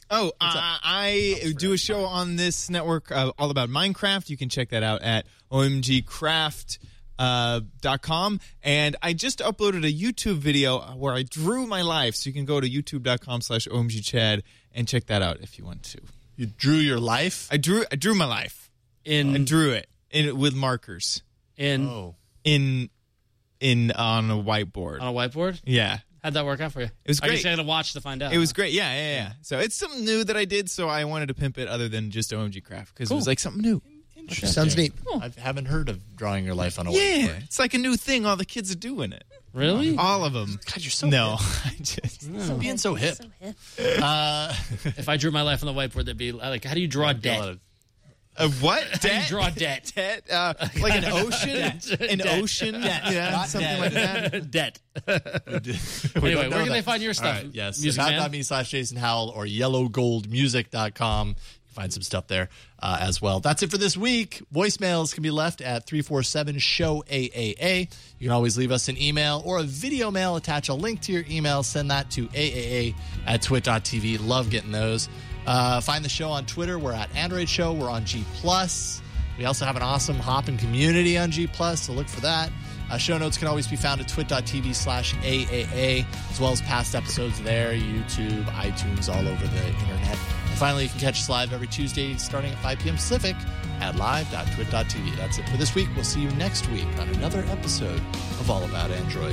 Oh, uh, I do a show on this network uh, all about Minecraft. You can check that out at O M G craft dot com. And I just uploaded a YouTube video where I drew my life. So you can go to youtube.com slash OMGChad and check that out if you want to. You drew your life? I drew I drew my life. In I drew it in with markers. In Oh. In in on a whiteboard. On a whiteboard? Yeah. How'd that work out for you? It was I great. guess you had to watch to find out. It was great. Yeah, yeah, yeah. So it's something new that I did, so I wanted to pimp it other than just O M G Craft because Cool. it was like something new. Interesting. Sounds neat. I haven't heard of drawing your life on a Yeah, whiteboard. it's like a new thing. All the kids are doing it. Really? All of them. God, you're so no. hip. I just, Stop being so hip. Uh, If I drew my life on the whiteboard, that'd be like, how do you draw a debt? lot of- a what? How do you Debt? draw debt? Debt? Uh, like an ocean? An Debt. ocean? Debt. Yeah, Not something debt. like that. Debt. We Anyway, don't know where can that. they find your All stuff? right, yes. Music Man? About.me slash Jason Howell or yellow gold music dot com. You can find some stuff there uh, as well. That's it for this week. Voicemails can be left at three four seven show A A A. You can always leave us an email or a video mail. Attach a link to your email. Send that to A A A at twit dot T V. Love getting those. Uh, find the show on Twitter. We're at Android Show. We're on G Plus. We also have an awesome Hoppin' community on G Plus, so look for that. Uh, show notes can always be found at twit dot T V slash A A A, as well as past episodes there, YouTube, iTunes, all over the internet. And finally, you can catch us live every Tuesday starting at five p.m. Pacific at live dot twit dot T V. That's it for this week. We'll see you next week on another episode of All About Android.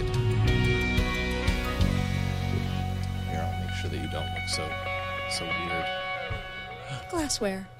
Here, I'll make sure that you don't look so, so weird. Glassware.